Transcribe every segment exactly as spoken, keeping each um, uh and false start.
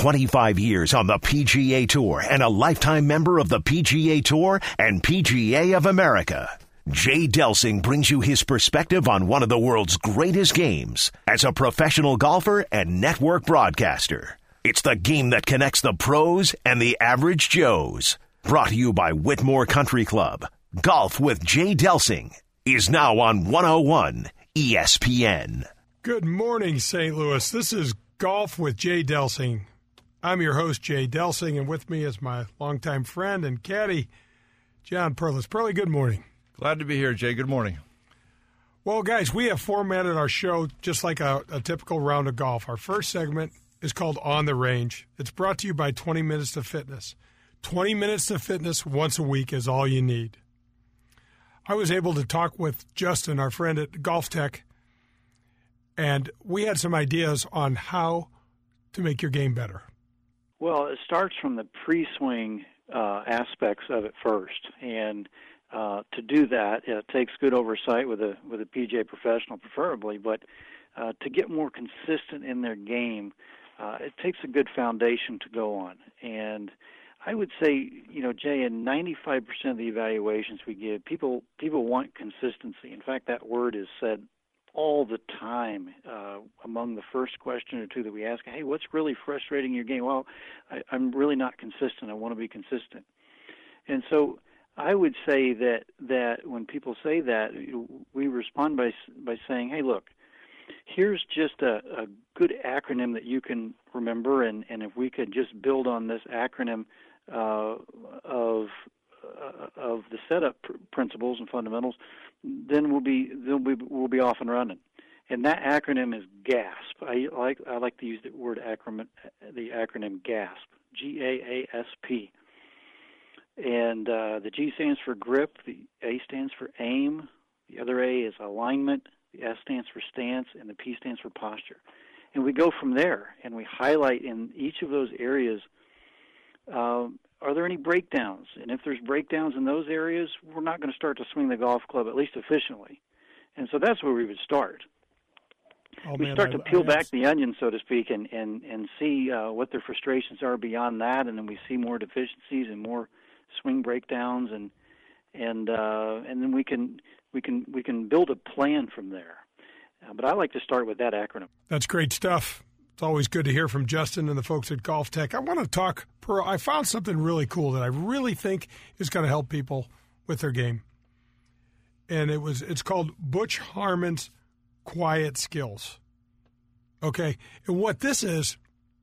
twenty-five years on the P G A Tour and a lifetime member of the P G A Tour and P G A of America, Jay Delsing brings you his perspective on one of the world's greatest games as a professional golfer and network broadcaster. It's the game that connects the pros and the average Joes. Brought to you by Whitmore Country Club. Golf with Jay Delsing is now on one oh one E S P N. Good morning, Saint Louis. This is Golf with Jay Delsing. I'm your host, Jay Delsing, and with me is my longtime friend and caddy, John Perlis. Perley, good morning. Glad to be here, Jay. Good morning. Well, guys, we have formatted our show just like a, a typical round of golf. Our first segment is called On the Range. It's brought to you by twenty minutes to Fitness. twenty minutes to Fitness once a week is all you need. I was able to talk with Justin, our friend at Golf Tech, and we had some ideas on how to make your game better. Well, it starts from the pre-swing uh, aspects of it first, and uh, to do that, it takes good oversight with a with a P G A professional, preferably. But uh, to get more consistent in their game, uh, it takes a good foundation to go on. And I would say, you know, Jay, in ninety-five percent of the evaluations we give, people people want consistency. In fact, that word is said all the time uh, among the first question or two that we ask. Hey, what's really frustrating your game? Well, I, I'm really not consistent. I want to be consistent. And so I would say that that when people say that, we respond by by saying, hey, look, here's just a, a good acronym that you can remember, and, and if we could just build on this acronym uh, of uh, of the setup pr- principles and fundamentals, then we'll be then we, we'll be off and running. And that acronym is GASP. I like I like to use the word acronym, the acronym GASP, G A A S P. And uh, the G stands for grip, the A stands for aim, the other A is alignment, the S stands for stance, and the P stands for posture. And we go from there, and we highlight in each of those areas, um, are there any breakdowns? And if there's breakdowns in those areas, we're not going to start to swing the golf club, at least efficiently. And so that's where we would start. Oh, we man, start I, to peel I, back the onion, so to speak, and, and, and see uh, what their frustrations are beyond that, and then we see more deficiencies and more swing breakdowns, and and uh, and then we can we can we can build a plan from there. Uh, but I like to start with that acronym. That's great stuff. It's always good to hear from Justin and the folks at Golf Tech. I want to talk, Pearl, I found something really cool that I really think is going to help people with their game. And it was it's called Butch Harmon's Quiet Skills. Okay? And what this is,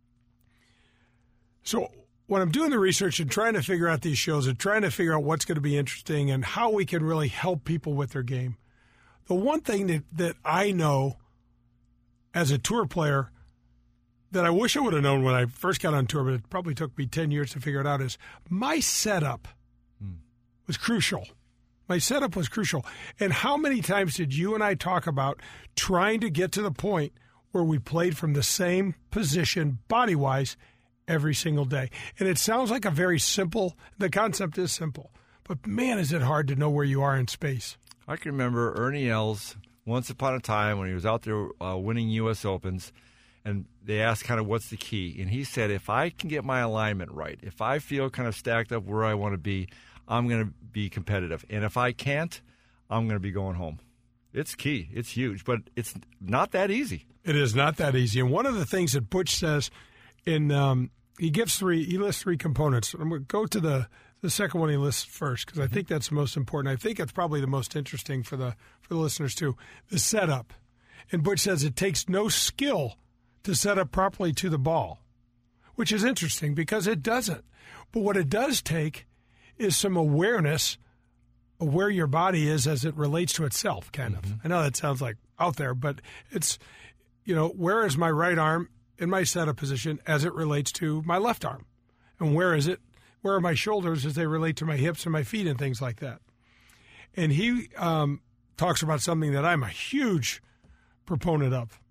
so when I'm doing the research and trying to figure out these shows and trying to figure out what's going to be interesting and how we can really help people with their game, the one thing that, that I know as a tour player that I wish I would have known when I first got on tour, but it probably took me ten years to figure it out, is my setup hmm. was crucial. My setup was crucial. And how many times did you and I talk about trying to get to the point where we played from the same position body-wise every single day? And it sounds like a very simple, the concept is simple, but man, is it hard to know where you are in space. I can remember Ernie Els once upon a time when he was out there uh, winning U S Opens, and they asked kind of what's the key. And he said, if I can get my alignment right, if I feel kind of stacked up where I want to be, I'm going to be competitive. And if I can't, I'm going to be going home. It's key. It's huge, but it's not that easy. It is not that easy. And one of the things that Butch says in um, he gives three, he lists three components. I'm going to go to the, the second one he lists first because I think that's the most important. I think it's probably the most interesting for the for the listeners too. The setup. And Butch says it takes no skill to set up properly to the ball, which is interesting because it doesn't. But what it does take is some awareness of where your body is as it relates to itself, kind of. Mm-hmm. I know that sounds like out there, but it's, you know, where is my right arm in my setup position as it relates to my left arm? And where is it, where are my shoulders as they relate to my hips and my feet and things like that? And he um, talks about something that I'm a huge proponent of.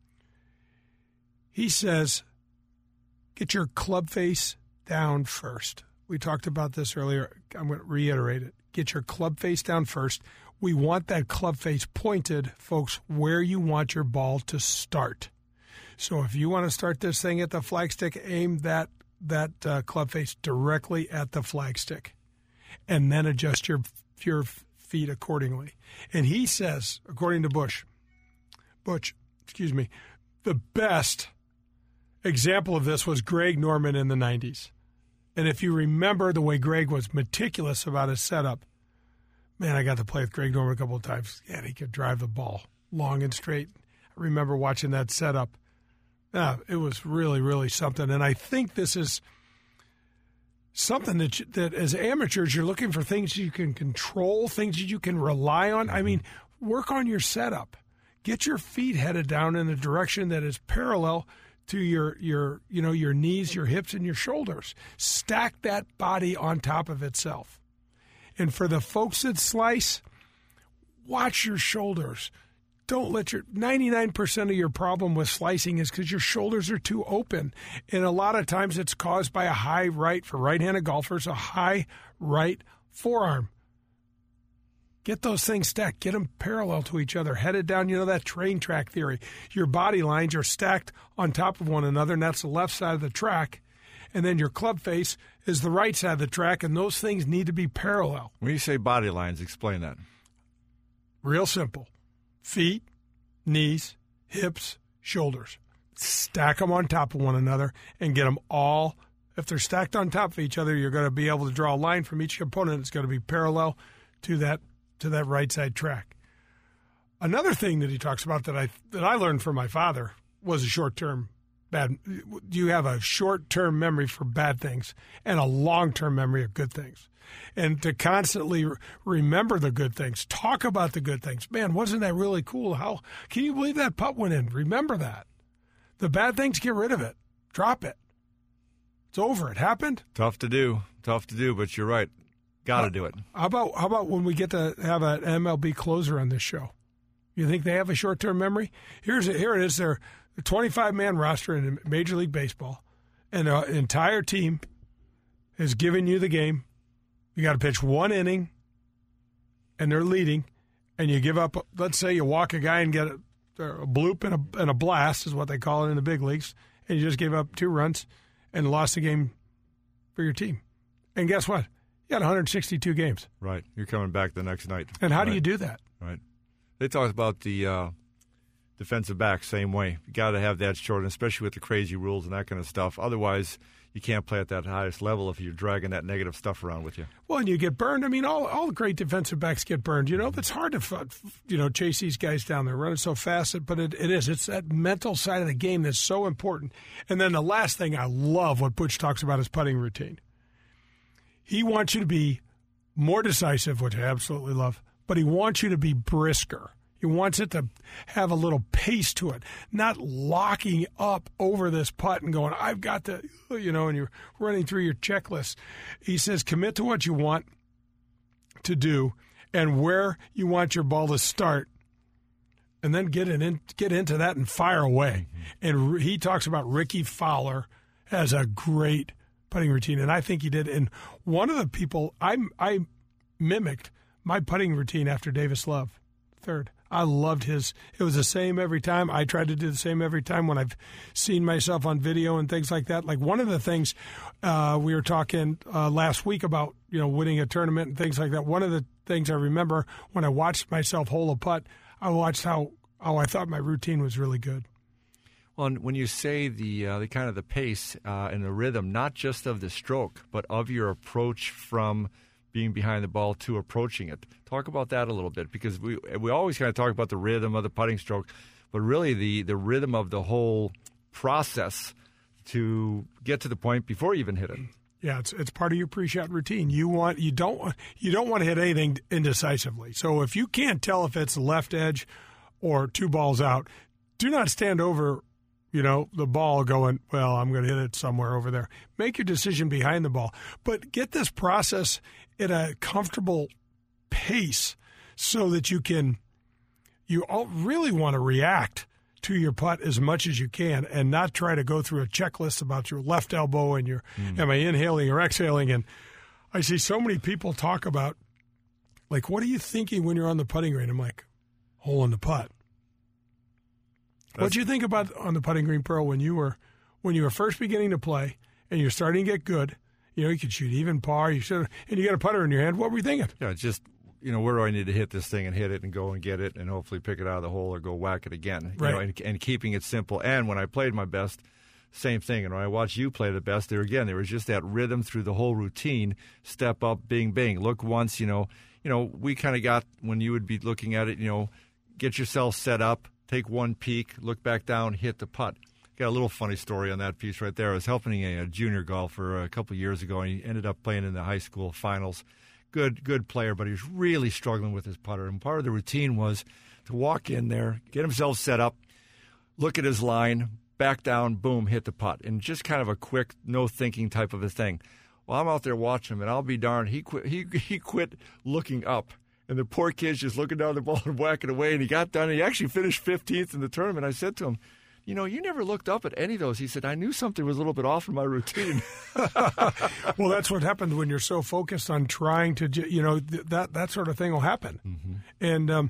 He says, get your club face down first. We talked about this earlier. I'm going to reiterate it. Get your club face down first. We want that club face pointed, folks, where you want your ball to start. So if you want to start this thing at the flagstick, aim that that uh, club face directly at the flagstick, and then adjust your your feet accordingly. And he says, according to Bush, Butch, excuse me, the best example of this was Greg Norman in the nineties. And if you remember the way Greg was meticulous about his setup, man, I got to play with Greg Norman a couple of times. Yeah, he could drive the ball long and straight. I remember watching that setup. Yeah, it was really, really something. And I think this is something that, you, that as amateurs, you're looking for things you can control, things that you can rely on. I mean, work on your setup. Get your feet headed down in a direction that is parallel to your, your, you know, your knees, your hips, and your shoulders. Stack that body on top of itself. And for the folks that slice, watch your shoulders. Don't let your ninety-nine percent of your problem with slicing is because your shoulders are too open. And a lot of times it's caused by a high right, for right-handed golfers, a high right forearm. Get those things stacked. Get them parallel to each other, headed down, you know, that train track theory. Your body lines are stacked on top of one another, and that's the left side of the track. And then your club face is the right side of the track, and those things need to be parallel. When you say body lines, explain that. Real simple. Feet, knees, hips, shoulders. Stack them on top of one another and get them all. If they're stacked on top of each other, you're going to be able to draw a line from each component. It's going to be parallel to that to that right side track. Another thing that he talks about that I that I learned from my father was a short-term bad. You have a short-term memory for bad things and a long-term memory of good things. And to constantly remember the good things, talk about the good things. Man, wasn't that really cool? How can you believe that putt went in? Remember that. The bad things, get rid of it. Drop it. It's over. It happened. Tough to do. Tough to do, but you're right. Got to do it. How about how about when we get to have an M L B closer on this show? You think they have a short-term memory? Here's a, here it is. They're a twenty-five man roster in Major League Baseball, and an entire team has given you the game. You got to pitch one inning, and they're leading, and you give up. Let's say you walk a guy and get a, a bloop and a, and a blast is what they call it in the big leagues, and you just gave up two runs and lost the game for your team. And guess what? You had one hundred sixty-two games. Right. You're coming back the next night. And how right. do you do that? Right. They talk about the uh, defensive back same way. You got to have that short, especially with the crazy rules and that kind of stuff. Otherwise, you can't play at that highest level if you're dragging that negative stuff around with you. Well, and you get burned. I mean, all all great defensive backs get burned. You know, it's hard to, you know, chase these guys down. They're running so fast, but it, it is. It's that mental side of the game that's so important. And then the last thing I love what Butch talks about is putting routine. He wants you to be more decisive, which I absolutely love, but he wants you to be brisker. He wants it to have a little pace to it, not locking up over this putt and going, I've got to, you know, and you're running through your checklist. He says, commit to what you want to do and where you want your ball to start, and then get, it in, get into that and fire away. Mm-hmm. And he talks about Ricky Fowler as a great putting routine, and I think he did. And one of the people, I, I mimicked my putting routine after Davis Love, third. I loved his. It was the same every time. I tried to do the same every time when I've seen myself on video and things like that. Like one of the things uh, we were talking uh, last week about, you know, winning a tournament and things like that. One of the things I remember when I watched myself hole a putt, I watched how, how I thought my routine was really good. Well, and when you say the uh, the kind of the pace uh, and the rhythm, not just of the stroke, but of your approach from being behind the ball to approaching it. Talk about that a little bit, because we we always kind of talk about the rhythm of the putting stroke, but really the, the rhythm of the whole process to get to the point before you even hit it. Yeah, it's it's part of your pre-shot routine. You want you don't you don't want to hit anything indecisively. So if you can't tell if it's left edge or two balls out, do not stand over, you know, the ball going, well, I'm going to hit it somewhere over there. Make your decision behind the ball. But get this process at a comfortable pace so that you can, you all really want to react to your putt as much as you can and not try to go through a checklist about your left elbow and your, mm. am I inhaling or exhaling? And I see so many people talk about, like, what are you thinking when you're on the putting green? I'm like, hole in the putt. What do you think about on the putting green, Pearl, when you were when you were first beginning to play and you're starting to get good? You know, you could shoot even par, you should, and you got a putter in your hand. What were you thinking? Yeah, just, you know, where do I need to hit this thing and hit it and go and get it and hopefully pick it out of the hole or go whack it again. Right. You know, and, and keeping it simple. And when I played my best, same thing. And when I watched you play the best, there again, there was just that rhythm through the whole routine. Step up, bing, bing. Look once, you know. You know, we kind of got, when you would be looking at it, you know, get yourself set up, take one peek, look back down, hit the putt. Got a little funny story on that piece right there. I was helping a, a junior golfer a couple of years ago, and he ended up playing in the high school finals. Good, good player, but he was really struggling with his putter. And part of the routine was to walk in there, get himself set up, look at his line, back down, boom, hit the putt. And just kind of a quick, no-thinking type of a thing. Well, I'm out there watching him, and I'll be darned, he quit, he, he quit looking up. And the poor kid's just looking down the ball and whacking away, and he got done. And he actually finished fifteenth in the tournament. I said to him, you know, you never looked up at any of those. He said, I knew something was a little bit off in my routine. Well, that's what happens when you're so focused on trying to, you know, th- that that sort of thing will happen. Mm-hmm. And, um,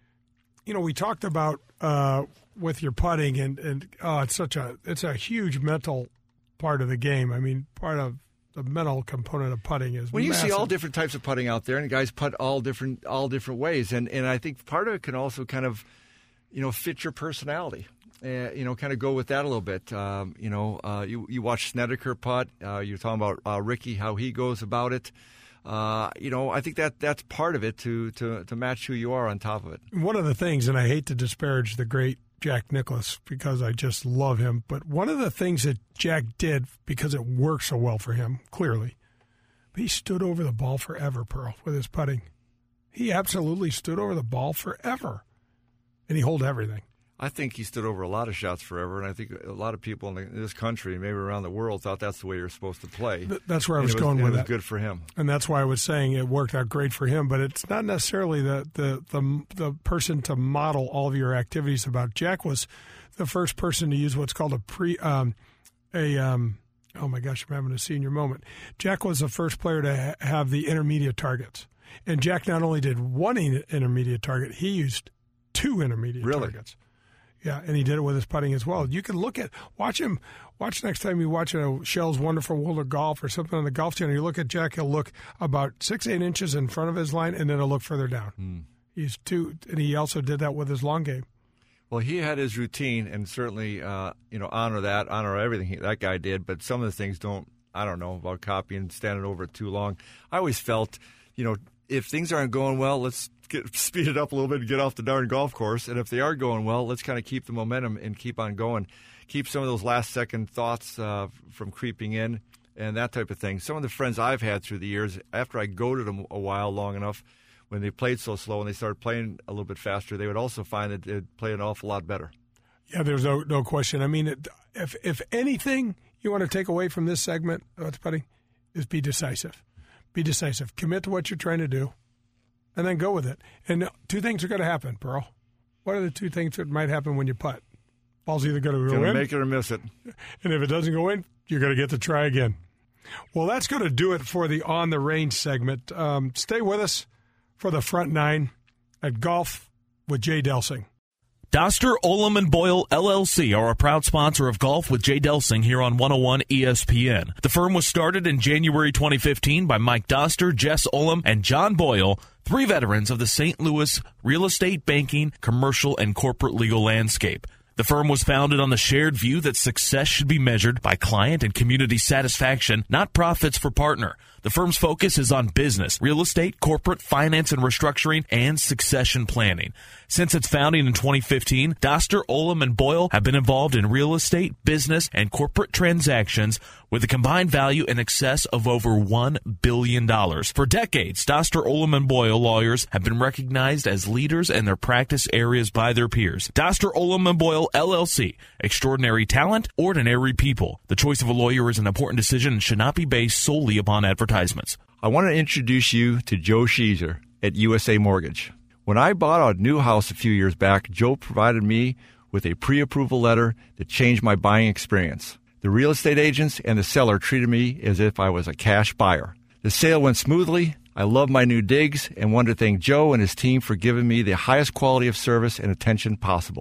you know, we talked about uh, with your putting, and, and oh, it's such a, it's a huge mental part of the game. I mean, part of the mental component of putting is Well, you massive. see all different types of putting out there, and guys putt all different all different ways. And, and I think part of it can also kind of, you know, fit your personality. Uh, you know, kind of go with that a little bit. Um, you know, uh, you you watch Snedeker putt. Uh, you're talking about uh, Ricky, how he goes about it. Uh, you know, I think that that's part of it to, to to match who you are on top of it. One of the things, and I hate to disparage the great Jack Nicklaus because I just love him, but one of the things that Jack did, because it worked so well for him, clearly, he stood over the ball forever, Pearl, with his putting. He absolutely stood over the ball forever, and he held everything. I think he stood over a lot of shots forever, and I think a lot of people in, the, in this country, maybe around the world, thought that's the way you're supposed to play. Th- that's where I was, was going with it. that. It was good for him. And that's why I was saying it worked out great for him, but it's not necessarily the, the, the, the person to model all of your activities about. Jack was the first person to use what's called a pre, um, a, um, oh my gosh, I'm having a senior moment. Jack was the first player to ha- have the intermediate targets. And Jack not only did one in- intermediate target, he used two intermediate really? targets. Yeah, and he did it with his putting as well. You can look at, watch him, watch next time you watch a Shell's Wonderful World of Golf or something on the Golf Channel, you look at Jack, he'll look about six, eight inches in front of his line, and then he'll look further down. Mm. He's two, and he also did that with his long game. Well, he had his routine, and certainly, uh, you know, honor that, honor everything he, that guy did, but some of the things don't, I don't know, about copying, standing over it too long. I always felt, you know, if things aren't going well, let's get, speed it up a little bit and get off the darn golf course. And if they are going well, let's kind of keep the momentum and keep on going. Keep some of those last-second thoughts uh, from creeping in and that type of thing. Some of the friends I've had through the years, after I goaded them a while long enough, when they played so slow and they started playing a little bit faster, they would also find that they'd play an awful lot better. Yeah, there's no no question. I mean, it, if if anything you want to take away from this segment of putting is be decisive. Be decisive. Commit to what you're trying to do, and then go with it. And two things are going to happen, Pearl. What are the two things that might happen when you putt? Ball's either going to go Gonna in, make it or miss it. And if it doesn't go in, you're going to get to try again. Well, that's going to do it for the On the Range segment. Um, stay with us for the front nine at Golf with Jay Delsing. Doster, Olam and Boyle, L L C are a proud sponsor of Golf with Jay Delsing here on one oh one E S P N. The firm was started in January twenty fifteen by Mike Doster, Jess Olam, and John Boyle, three veterans of the Saint Louis real estate, banking, commercial, and corporate legal landscape. The firm was founded on the shared view that success should be measured by client and community satisfaction, not profits for partner. The firm's focus is on business, real estate, corporate, finance and restructuring, and succession planning. Since its founding in twenty fifteen, Doster, Olam, and Boyle have been involved in real estate, business, and corporate transactions with a combined value in excess of over one billion dollars. For decades, Doster, Olam, and Boyle lawyers have been recognized as leaders in their practice areas by their peers. Doster, Olam, and Boyle, L L C. Extraordinary talent, ordinary people. The choice of a lawyer is an important decision and should not be based solely upon advertisements. I want to introduce you to Joe Sheezer at U S A Mortgage. When I bought a new house a few years back, Joe provided me with a pre-approval letter that changed my buying experience. The real estate agents and the seller treated me as if I was a cash buyer. The sale went smoothly. I love my new digs and want to thank Joe and his team for giving me the highest quality of service and attention possible.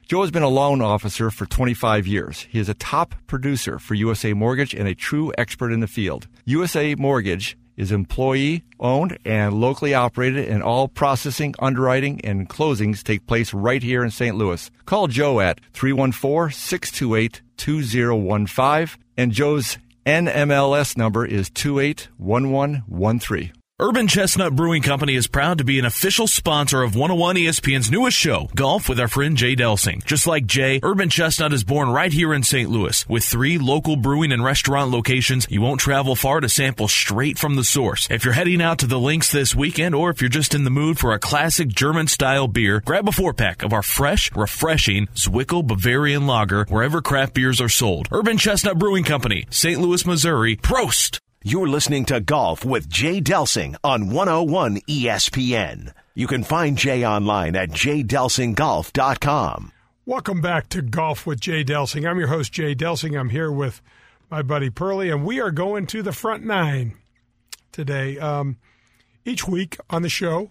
Joe has been a loan officer for twenty-five years. He is a top producer for U S A Mortgage and a true expert in the field. U S A Mortgage is employee-owned and locally operated, and all processing, underwriting, and closings take place right here in Saint Louis. Call Joe at three one four, six two eight, two zero one five, and Joe's N M L S number is two eight one one one three. Urban Chestnut Brewing Company is proud to be an official sponsor of one oh one E S P N's newest show, Golf with our friend Jay Delsing. Just like Jay, Urban Chestnut is born right here in Saint Louis. With three local brewing and restaurant locations, you won't travel far to sample straight from the source. If you're heading out to the links this weekend, or if you're just in the mood for a classic German-style beer, grab a four-pack of our fresh, refreshing Zwickel Bavarian Lager wherever craft beers are sold. Urban Chestnut Brewing Company, Saint Louis, Missouri. Prost! You're listening to Golf with Jay Delsing on one oh one E S P N. You can find Jay online at jay delsing golf dot com. Welcome back to Golf with Jay Delsing. I'm your host, Jay Delsing. I'm here with my buddy Pearlie, and we are going to the front nine today. Um, each week on the show,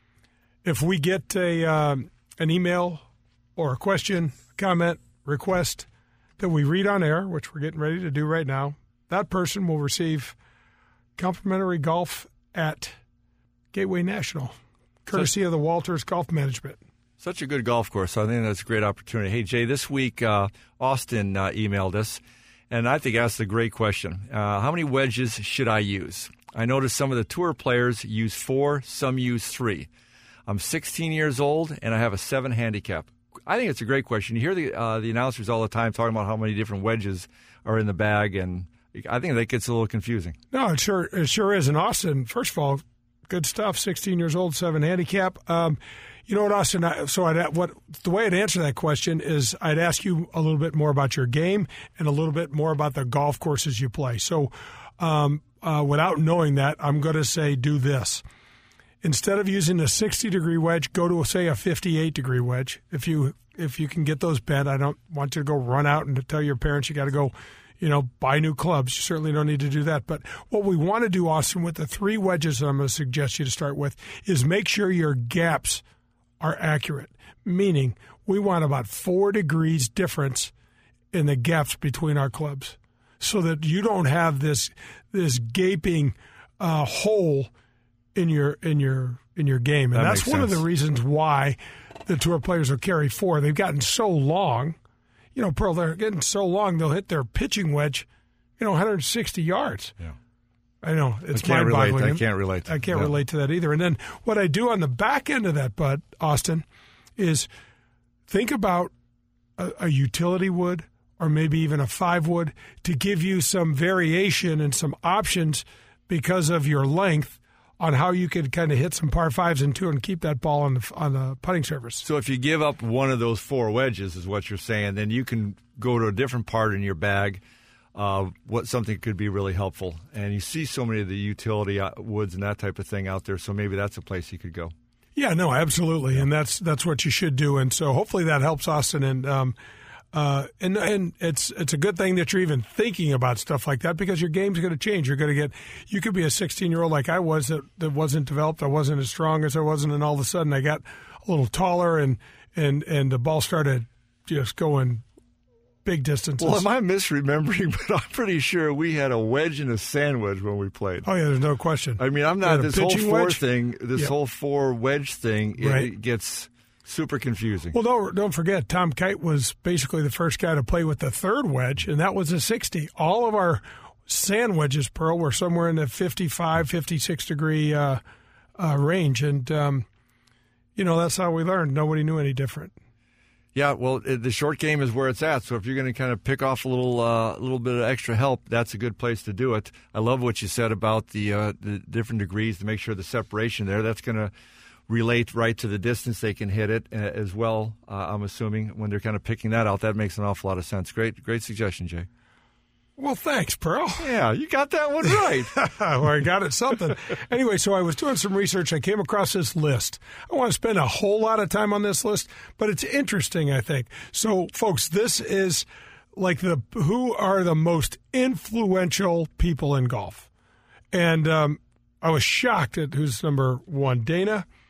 if we get a um, an email or a question, comment, request that we read on air, which we're getting ready to do right now, that person will receive complimentary golf at Gateway National, courtesy Such, of the Walters Golf Management. Such a good golf course. So I think that's a great opportunity. Hey, Jay, this week uh, Austin uh, emailed us, and I think asked a great question. Uh, how many wedges should I use? I noticed some of the tour players use four, some use three. I'm sixteen years old, and I have a seven handicap. I think it's a great question. You hear the uh, the announcers all the time talking about how many different wedges are in the bag, and I think that gets a little confusing. No, it sure it sure is. And Austin, first of all, good stuff. sixteen years old, seven handicap. Um, you know what, Austin? I, so I'd, what the way I'd answer that question is I'd ask you a little bit more about your game and a little bit more about the golf courses you play. So um, uh, without knowing that, I'm going to say do this. Instead of using a sixty-degree wedge, go to, say, a fifty-eight-degree wedge. If you if you can get those bent, I don't want you to go run out and to tell your parents you got to go, you know, buy new clubs. You certainly don't need to do that. But what we want to do, Austin, with the three wedges that I'm going to suggest you to start with, is make sure your gaps are accurate. Meaning, we want about four degrees difference in the gaps between our clubs, so that you don't have this this gaping uh, hole in your in your in your game. And that that's one sense. of the reasons why the tour players will carry four. They've gotten so long. You know, Pearl, they're getting so long, they'll hit their pitching wedge, you know, one hundred sixty yards. Yeah. I know. It's I can't relate. mind-boggling. I can't relate. I can't no. relate to that either. And then what I do on the back end of that, Bud, Austin, is think about a, a utility wood or maybe even a five wood to give you some variation and some options because of your length on how you could kind of hit some par fives and two and keep that ball on the on the putting surface. So if you give up one of those four wedges, is what you're saying, then you can go to a different part in your bag. Uh, what something could be really helpful, and you see so many of the utility woods and that type of thing out there. So maybe that's a place you could go. Yeah, no, absolutely, yeah. and that's that's what you should do. And so hopefully that helps Austin. And um, uh, and and it's it's a good thing that you're even thinking about stuff like that, because your game's going to change. You're going to get you could be a sixteen year old like I was that, that wasn't developed. I wasn't as strong as I wasn't, and all of a sudden I got a little taller, and and and the ball started just going big distances. Well, am I misremembering? But I'm pretty sure we had a wedge and a sand wedge when we played. Oh yeah, there's no question. I mean, I'm not this whole four wedge? thing. This yeah. whole four wedge thing. It, right. it gets super confusing. Well, don't don't forget, Tom Kite was basically the first guy to play with the third wedge, and that was a sixty. All of our sand wedges, Pearl, were somewhere in the fifty-five, fifty-six degree uh, uh, range, and um, you know that's how we learned. Nobody knew any different. Yeah, well, it, the short game is where it's at. So if you're going to kind of pick off a little, uh, little bit of extra help, that's a good place to do it. I love what you said about the uh, the different degrees to make sure the separation there. That's going to relate right to the distance they can hit it uh, as well. Uh, I'm assuming when they're kind of picking that out, that makes an awful lot of sense. Great, great suggestion, Jay. Well, thanks, Pearl. Yeah, you got that one right. Well, I got it something. Anyway, so I was doing some research. I came across this list. I want to spend a whole lot of time on this list, but it's interesting, I think. So, folks, this is like the who are the most influential people in golf. And um, I was shocked at who's number one. Dana,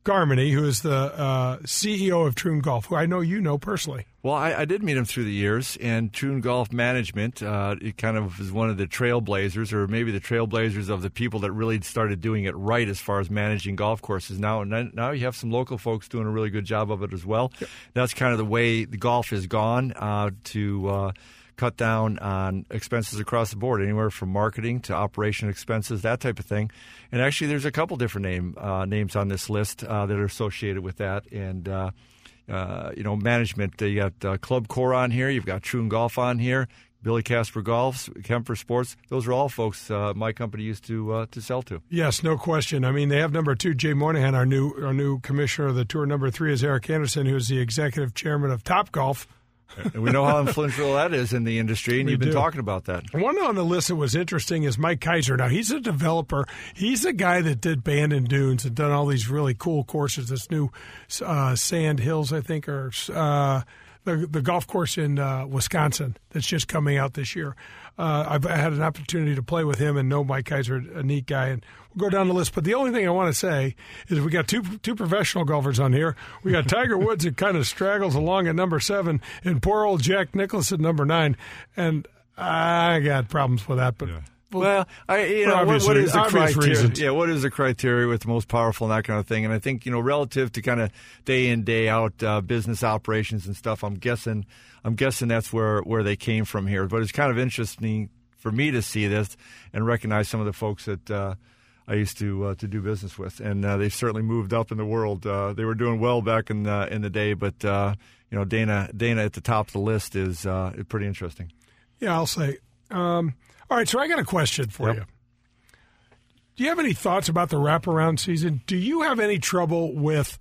Garmany, who is the uh, C E O of Troon Golf, who I know you know personally. Well, I, I did meet him through the years, and Troon Golf Management, uh, it kind of was one of the trailblazers, or maybe the trailblazers of the people that really started doing it right as far as managing golf courses. Now, and now you have some local folks doing a really good job of it as well. Yep. That's kind of the way the golf has gone uh, to uh, cut down on expenses across the board, anywhere from marketing to operation expenses, that type of thing. And actually, there's a couple different name uh, names on this list uh, that are associated with that, and uh, Uh, you know, management. Uh, you got uh, Club Core on here. You've got Troon Golf on here. Billy Casper Golf, Kemper Sports. Those are all folks uh, my company used to uh, to sell to. Yes, no question. I mean, they have number two, Jay Moynihan, our new our new commissioner of the tour. Number three is Eric Anderson, who is the executive chairman of Top Golf. And we know how influential that is in the industry, and we you've been do. talking about that. One on the list that was interesting is Mike Kaiser. Now, he's a developer. He's the guy that did Bandon Dunes and done all these really cool courses. This new uh, Sand Hills, I think, or uh, the, the golf course in uh, Wisconsin that's just coming out this year. Uh, I've had an opportunity to play with him and know Mike Kaiser, a neat guy, and we'll go down the list. But the only thing I want to say is we got two two professional golfers on here. We got Tiger Woods that kind of straggles along at number seven, and poor old Jack Nicklaus at number nine. And I got problems with that, but. Yeah. Well, I, you know, what, what is the criteria? Yeah, what is the criteria with the most powerful and that kind of thing? And I think, you know, relative to kind of day in, day out uh, business operations and stuff, I'm guessing, I'm guessing that's where, where they came from here. But it's kind of interesting for me to see this and recognize some of the folks that uh, I used to uh, to do business with, and uh, they've certainly moved up in the world. Uh, they were doing well back in the, in the day, but uh, you know, Dana Dana at the top of the list is uh, pretty interesting. Yeah, I'll say. Um, All right, so I got a question for yep. you. Do you have any thoughts about the wraparound season? Do you have any trouble with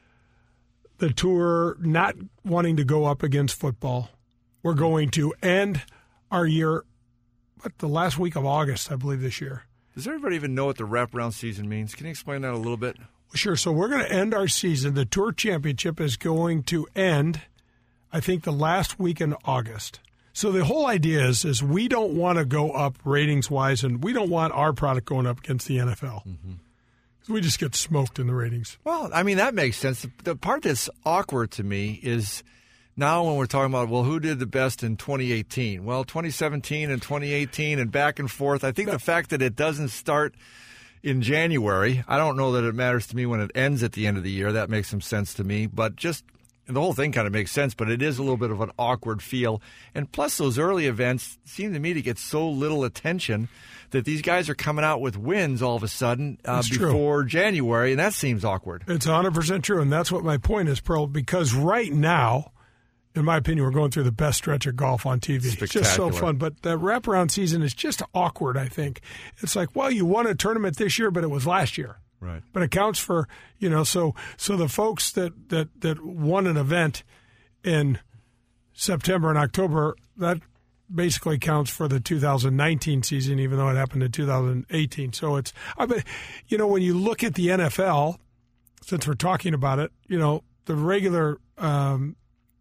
the tour not wanting to go up against football? We're going to end our year, what, the last week of August, I believe, this year. Does everybody even know what the wraparound season means? Can you explain that a little bit? Sure. So we're going to end our season. The Tour Championship is going to end, I think, the last week in August. So the whole idea is, is we don't want to go up ratings-wise, and we don't want our product going up against the N F L. Mm-hmm. We just get smoked in the ratings. Well, I mean, that makes sense. The, the part that's awkward to me is now when we're talking about, well, who did the best in twenty eighteen? Well, twenty seventeen and twenty eighteen and back and forth. I think the fact that it doesn't start in January, I don't know that it matters to me when it ends at the end of the year. That makes some sense to me. But just the whole thing kind of makes sense, but it is a little bit of an awkward feel. And plus, those early events seem to me to get so little attention that these guys are coming out with wins all of a sudden uh, before true. January, and that seems awkward. It's one hundred percent true, and that's what my point is, Pearl, because right now, in my opinion, we're going through the best stretch of golf on T V. It's just so fun, but the wraparound season is just awkward, I think. It's like, well, you won a tournament this year, but it was last year. Right. But it counts for, you know, so so the folks that, that, that won an event in September and October, that basically counts for the two thousand nineteen season, even though it happened in two thousand eighteen. So it's, I bet, you know, when you look at the N F L, since we're talking about it, you know, the regular, um,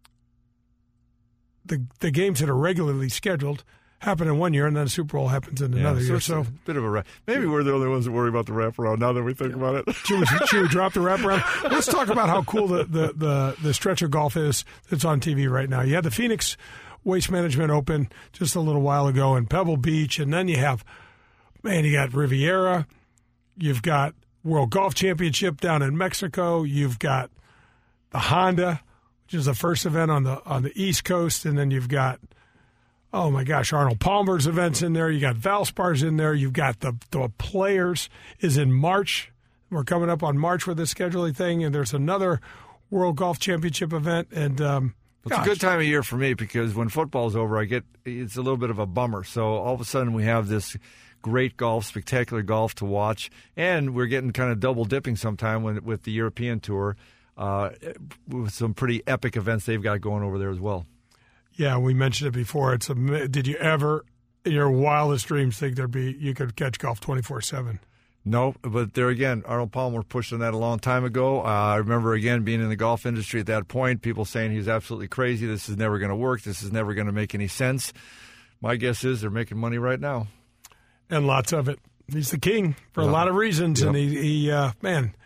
the the games that are regularly scheduled happen in one year, and then the Super Bowl happens in another yeah, so year. So a bit of a maybe we're the only ones that worry about the wraparound now that we think about it. Should we, should we drop the wraparound? Let's talk about how cool the, the, the, the stretch of golf is that's on T V right now. You had the Phoenix Waste Management Open just a little while ago in Pebble Beach, and then you have, man, you got Riviera, you've got World Golf Championship down in Mexico, you've got the Honda, which is the first event on the on the East Coast, and then you've got, oh, my gosh, Arnold Palmer's events in there. You got Valspar's in there. You've got the, the Players is in March. We're coming up on March with this scheduling thing, and there's another World Golf Championship event. And um, It's gosh. a good time of year for me because when football's over, I get it's a little bit of a bummer. So all of a sudden we have this great golf, spectacular golf to watch, and we're getting kind of double dipping sometime when, with the European Tour uh, with some pretty epic events they've got going over there as well. Yeah, we mentioned it before. It's a. Did you ever, in your wildest dreams, think there'd be you could catch golf twenty-four seven? No, but there again, Arnold Palmer pushed on that a long time ago. Uh, I remember, again, being in the golf industry at that point, people saying he's absolutely crazy. This is never going to work. This is never going to make any sense. My guess is they're making money right now. And lots of it. He's the king for yep. a lot of reasons. Yep. And he, he uh, man,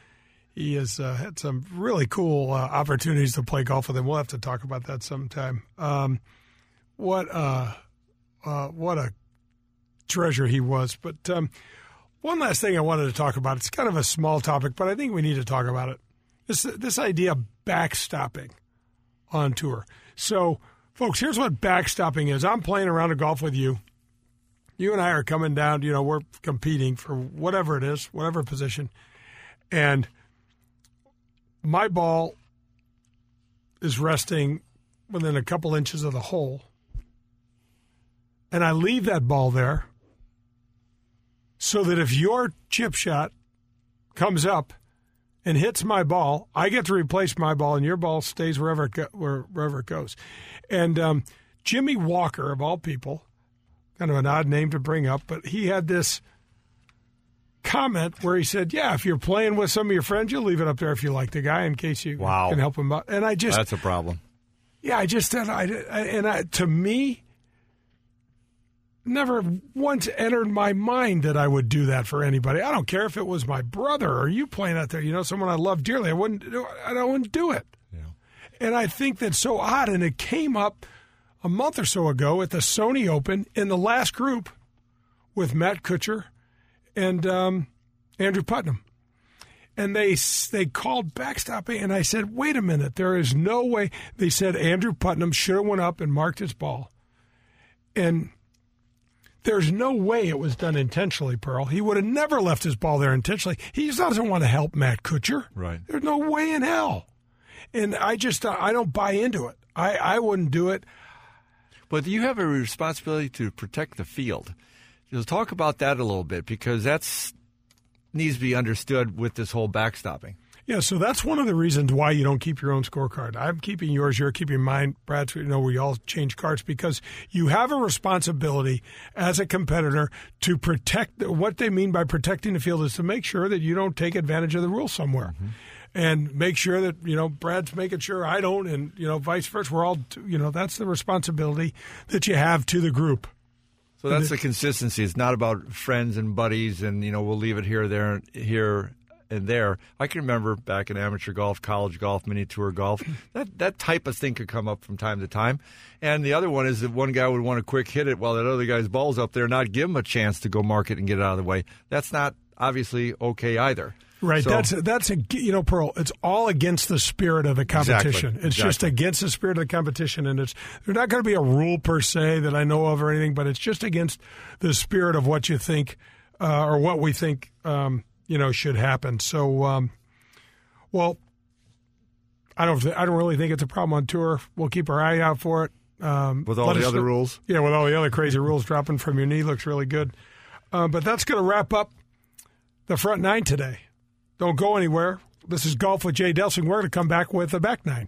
he has uh, had some really cool uh, opportunities to play golf with him. We'll have to talk about that sometime. Um, what uh, uh, what a treasure he was. But um, one last thing I wanted to talk about. It's kind of a small topic, but I think we need to talk about it. This this idea of backstopping on tour. So, folks, here's what backstopping is. I'm playing around a golf with you. You and I are coming down. You know, we're competing for whatever it is, whatever position, and my ball is resting within a couple inches of the hole, and I leave that ball there so that if your chip shot comes up and hits my ball, I get to replace my ball, and your ball stays wherever it, go, wherever it goes. And um, Jimmy Walker, of all people, kind of an odd name to bring up, but he had this comment where he said, yeah, if you're playing with some of your friends, you'll leave it up there if you like the guy in case you wow. can help him out. And I just... That's a problem. Yeah, I just said, I, I, and I, to me, never once entered my mind that I would do that for anybody. I don't care if it was my brother or you playing out there, you know, someone I love dearly. I wouldn't, I wouldn't do it. Yeah. And I think that's so odd. And it came up a month or so ago at the Sony Open in the last group with Matt Kuchar and um, Andrew Putnam. And they they called backstopping, and I said, wait a minute, there is no way. They said Andrew Putnam should have went up and marked his ball. And there's no way it was done intentionally, Pearl. He would have never left his ball there intentionally. He just doesn't want to help Matt Kuchar. Right. There's no way in hell. And I just, I don't buy into it. I, I wouldn't do it. But you have a responsibility to protect the field. You'll talk about that a little bit, because that's needs to be understood with this whole backstopping. Yeah, so that's one of the reasons why you don't keep your own scorecard. I'm keeping yours, you're keeping mine. Brad, you know, we all change cards because you have a responsibility as a competitor to protect. What they mean by protecting the field is to make sure that you don't take advantage of the rules somewhere. Mm-hmm. And make sure that, you know, Brad's making sure I don't, and, you know, vice versa. We're all, you know, that's the responsibility that you have to the group. So that's the consistency. It's not about friends and buddies and, you know, we'll leave it here, there, here, and there. I can remember back in amateur golf, college golf, mini tour golf, that, that type of thing could come up from time to time. And the other one is that one guy would want to quick hit it while that other guy's ball's up there, not give him a chance to go mark it and get it out of the way. That's not obviously okay either. Right, so, that's that's a you know, Pearl. It's all against the spirit of the competition. Exactly, it's exactly. just against the spirit of the competition, and it's there's not going to be a rule per se that I know of or anything, but it's just against the spirit of what you think uh, or what we think um, you know should happen. So, um, well, I don't th- I don't really think it's a problem on tour. We'll keep our eye out for it. Um, with all the other know, rules, yeah, with all the other crazy rules dropping from your knee, looks really good. Uh, but that's going to wrap up the front nine today. Don't go anywhere. This is Golf with Jay Delsing. We're going to come back with the back nine.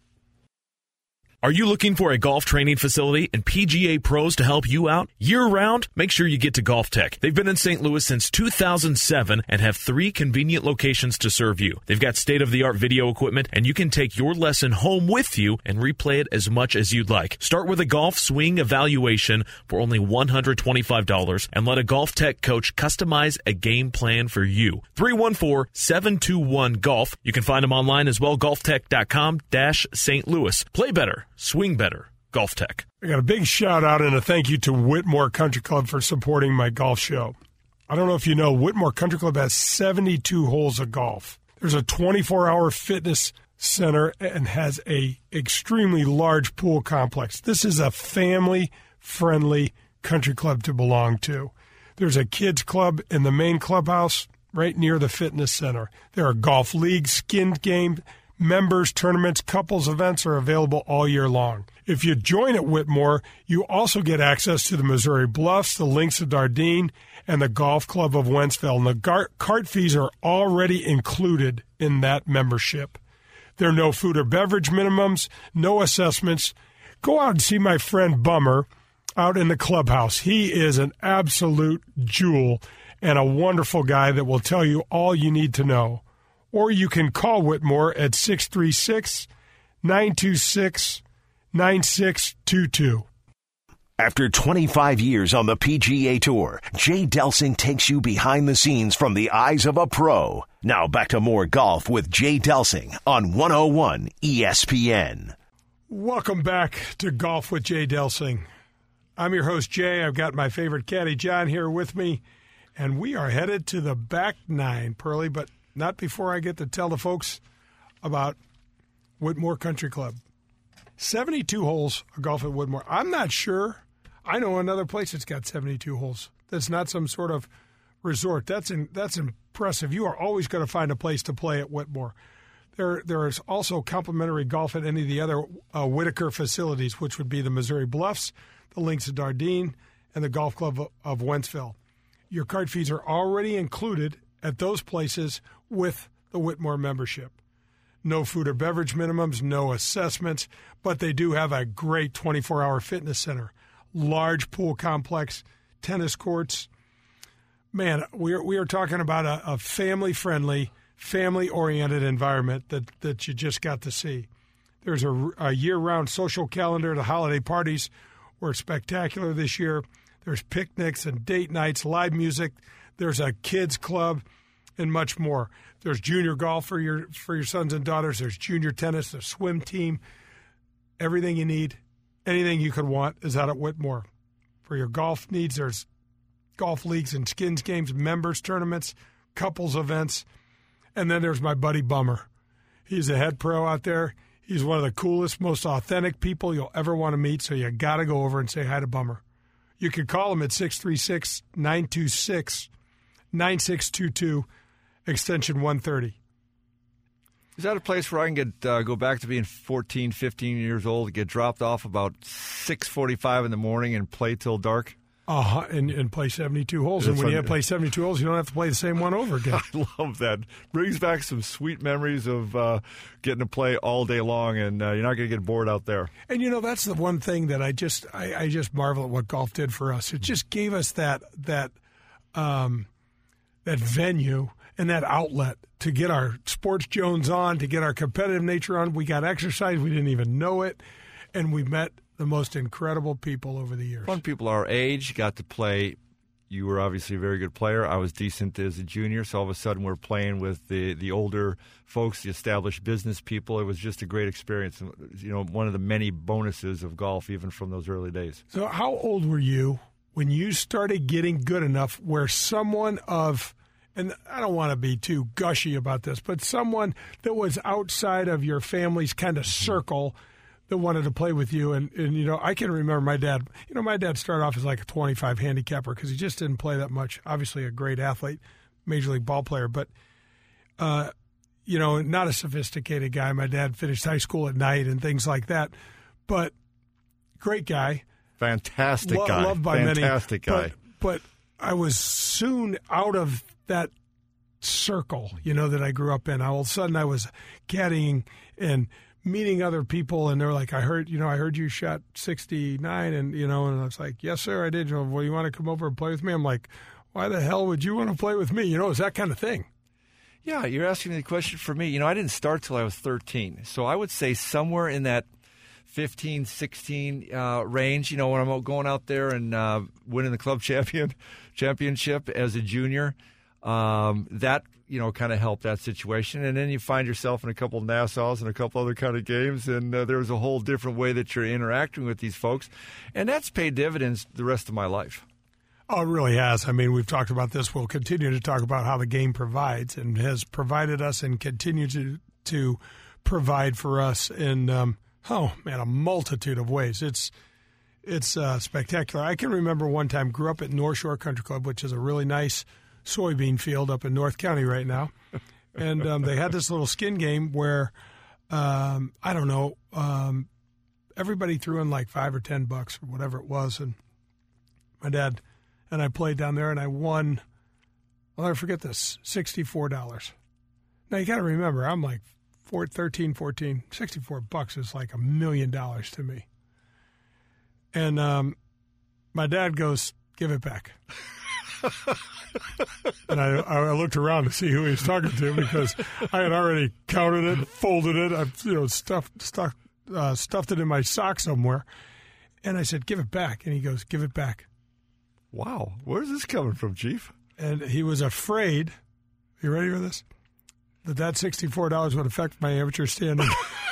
Are you looking for a golf training facility and P G A pros to help you out year-round? Make sure you get to Golf Tech. They've been in Saint Louis since two thousand seven and have three convenient locations to serve you. They've got state-of-the-art video equipment, and you can take your lesson home with you and replay it as much as you'd like. Start with a golf swing evaluation for only one hundred twenty-five dollars and let a Golf Tech coach customize a game plan for you. three one four, seven two one, golf. You can find them online as well, golf tech dot com dash Saint Louis. Play better. Swing better. Golf Tech. I got a big shout out and a thank you to Whitmore Country Club for supporting my golf show. I don't know if you know, Whitmore Country Club has seventy-two holes of golf. There's a twenty-four hour fitness center and has a extremely large pool complex. This is a family-friendly country club to belong to. There's a kids club in the main clubhouse right near the fitness center. There are golf leagues, skin games, members, tournaments, couples events are available all year long. If you join at Whitmore, you also get access to the Missouri Bluffs, the Links of Dardenne, and the Golf Club of Wentzville. And the gar- cart fees are already included in that membership. There are no food or beverage minimums, no assessments. Go out and see my friend Bummer out in the clubhouse. He is an absolute jewel and a wonderful guy that will tell you all you need to know. Or you can call Whitmore at six three six, nine two six, nine six two two. After twenty-five years on the P G A Tour, Jay Delsing takes you behind the scenes from the eyes of a pro. Now back to more golf with Jay Delsing on one oh one E S P N. Welcome back to Golf with Jay Delsing. I'm your host, Jay. I've got my favorite caddy, John, here with me, and we are headed to the back nine, Pearly, but not before I get to tell the folks about Whitmore Country Club. seventy-two holes of golf at Whitmore. I'm not sure. I know another place that's got seventy-two holes. That's not some sort of resort. That's in, that's impressive. You are always going to find a place to play at Whitmore. There, there is also complimentary golf at any of the other uh, Whitaker facilities, which would be the Missouri Bluffs, the Links of Dardenne, and the Golf Club of, of Wentzville. Your card fees are already included at those places with the Whitmore membership. No food or beverage minimums, no assessments, but they do have a great twenty-four hour fitness center, large pool complex, tennis courts. Man, we are, we are talking about a, a family-friendly, family-oriented environment that, that you just got to see. There's a, a year-round social calendar. The holiday parties were spectacular this year. There's picnics and date nights, live music. There's a kids club and much more. There's junior golf for your for your sons and daughters. There's junior tennis, a swim team. Everything you need, anything you could want is out at Whitmore. For your golf needs, there's golf leagues and skins games, members tournaments, couples events. And then there's my buddy Bummer. He's a head pro out there. He's one of the coolest, most authentic people you'll ever want to meet, so you got to go over and say hi to Bummer. You can call him at six three six, nine two six, nine six two two, extension one thirty. Is that a place where I can get uh, go back to being fourteen, fifteen years old, get dropped off about six forty-five in the morning and play till dark? Uh-huh, and, and play seventy-two holes. That's and when you have to play seventy-two holes, you don't have to play the same one over again. I love that. Brings back some sweet memories of uh, getting to play all day long, and uh, you're not going to get bored out there. And, you know, that's the one thing that I just I, I just marvel at what golf did for us. It just gave us that that um, that venue and that outlet to get our sports Jones on, to get our competitive nature on. We got exercise. We didn't even know it. And we met the most incredible people over the years. Fun people our age got to play. You were obviously a very good player. I was decent as a junior, so all of a sudden we're playing with the, the older folks, the established business people. It was just a great experience. You know, one of the many bonuses of golf, even from those early days. So how old were you when you started getting good enough where someone of, and I don't want to be too gushy about this, but someone that was outside of your family's kind of circle that wanted to play with you, and, and you know, I can remember my dad. You know, my dad started off as like a twenty-five handicapper because he just didn't play that much. Obviously, a great athlete, major league ball player, but uh, you know, not a sophisticated guy. My dad finished high school at night and things like that, but great guy, fantastic Lo- guy, loved by fantastic many. guy. But, but I was soon out of that circle, you know, that I grew up in. All of a sudden, I was caddying and meeting other people, and they're like, I heard, you know, I heard you shot sixty-nine, and, you know, and I was like, yes, sir, I did. You know, well, you want to come over and play with me? I'm like, why the hell would you want to play with me? You know, it's that kind of thing. Yeah, you're asking me the question for me. You know, I didn't start till I was thirteen, so I would say somewhere in that fifteen, sixteen uh, range, you know, when I'm going out there and uh, winning the club champion championship as a junior, um, that you know, kind of help that situation. And then you find yourself in a couple of Nassaus and a couple other kind of games, and uh, there's a whole different way that you're interacting with these folks. And that's paid dividends the rest of my life. Oh, it really has. I mean, we've talked about this. We'll continue to talk about how the game provides and has provided us and continue to to provide for us in, um, oh, man, a multitude of ways. It's it's uh, spectacular. I can remember one time, grew up at North Shore Country Club, which is a really nice soybean field up in North County right now. And um, they had this little skin game where, um, I don't know, um, everybody threw in like five or ten bucks or whatever it was. And my dad and I played down there, and I won, I'll never forget this, sixty-four dollars. Now, you got to remember, I'm like four, thirteen, fourteen, sixty-four bucks is like a million dollars to me. And um, my dad goes, give it back. And I, I looked around to see who he was talking to because I had already counted it, folded it, I you know stuffed stuffed uh, stuffed it in my sock somewhere, And I said, give it back. And he goes, give it back. Wow. Where's this coming from, Chief? And he was afraid, you ready for this? That that sixty-four dollars would affect my amateur standing.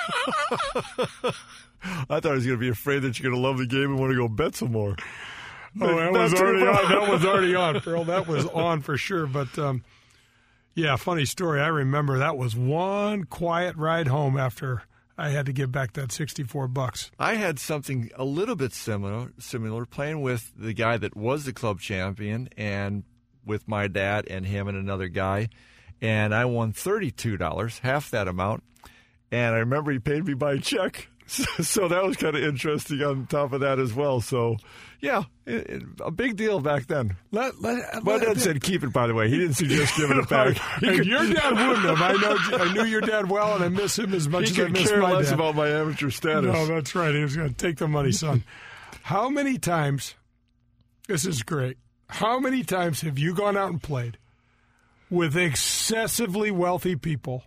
I thought he was going to be afraid that you're going to love the game and want to go bet some more. Oh, that was already on. That was already on, Pearl. That was on for sure. But, um, yeah, funny story. I remember that was one quiet ride home after I had to give back that sixty-four bucks. I had something a little bit similar, similar playing with the guy that was the club champion and with my dad and him and another guy. And I won thirty-two dollars, half that amount. And I remember he paid me by check. So, so that was kind of interesting on top of that as well. So, yeah, it, it, a big deal back then. Let, let, My let, dad said keep it, by the way. He didn't suggest giving it back. And your dad wouldn't have. I know. I knew your dad well, and I miss him as much He as I could miss care my less dad. about my amateur status. No, that's right. He was going to take the money, son. How many times, this is great, how many times have you gone out and played with excessively wealthy people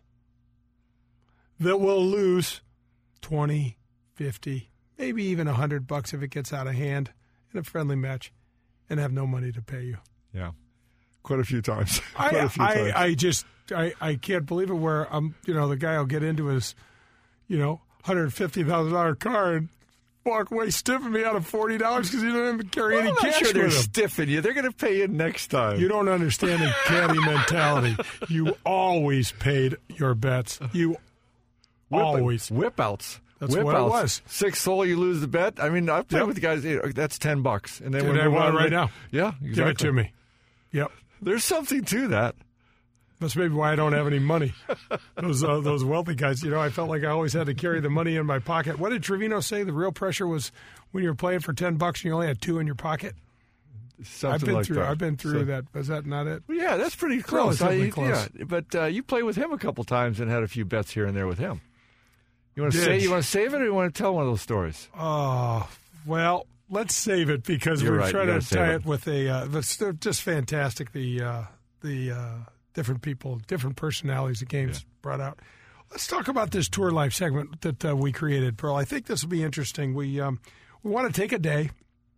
that will lose twenty, fifty, maybe even one hundred bucks if it gets out of hand in a friendly match and have no money to pay you? Yeah, quite a few times. quite I, a few I, times. I just, I, I can't believe it where, um, you know, the guy will get into his, you know, one hundred fifty thousand dollars car and walk away stiffing me out of forty dollars because he doesn't even carry well, any I'm not cash sure they're with him. stiffing you. They're going to pay you next time. You don't understand the caddy mentality. You always paid your bets. You Whip, always. whip outs. That's whip what it outs. was. Six hole, you lose the bet. I mean, I've played Yep. with the guys. hey, That's ten bucks, and then Dude, we I move want on it right to- now. Yeah, exactly. Give it to me. Yep. There's something to that. That's maybe why I don't have any money. Those uh, those wealthy guys, you know, I felt like I always had to carry the money in my pocket. What did Trevino say? The real pressure was when you were playing for ten bucks and you only had two in your pocket. Something I've been like through. that. I've been through So- that. Was that not it? Well, yeah, that's pretty close. Relatively I- close. Yeah, but uh, you played with him a couple times and had a few bets here and there with him. You want to Did. say you want to save it, or you want to tell one of those stories? Oh, well, let's save it because You're we're right, trying you to gotta save tie it. it with a. Uh, that's they're just fantastic. The uh, the uh, different people, different personalities the game's Yeah. brought out. Let's talk about this tour life segment that uh, we created, Pearl. I think this will be interesting. We um, we want to take a day,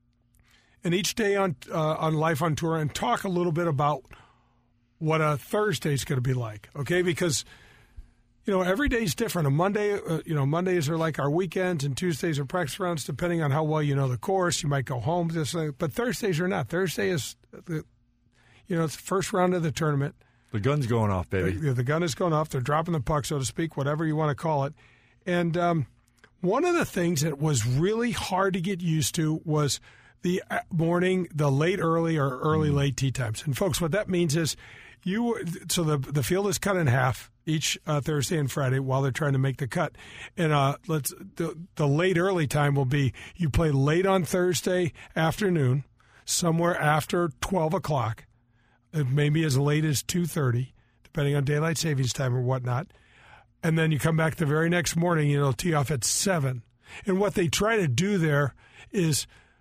and each day on uh, on Life on Tour, and talk a little bit about what a Thursday is going to be like. Okay, because. You know, every day's different. A Monday, uh, you know, Mondays are like our weekends, and Tuesdays are practice rounds. Depending on how well you know the course, you might go home. This, uh, but Thursdays are not. Thursday is, the, you know, it's the first round of the tournament. The gun's going off, baby. The, the gun is going off. They're dropping the puck, so to speak, whatever you want to call it. And um, one of the things that was really hard to get used to was the morning, the late early or early late tee times. And folks, what that means is you. So the the field is cut in half each uh, Thursday and Friday while they're trying to make the cut. And uh, let's the, the late early time will be you play late on Thursday afternoon, somewhere after twelve o'clock, maybe as late as two thirty, depending on daylight savings time or whatnot. And then you come back the very next morning, you know, tee off at seven. And what they try to do there is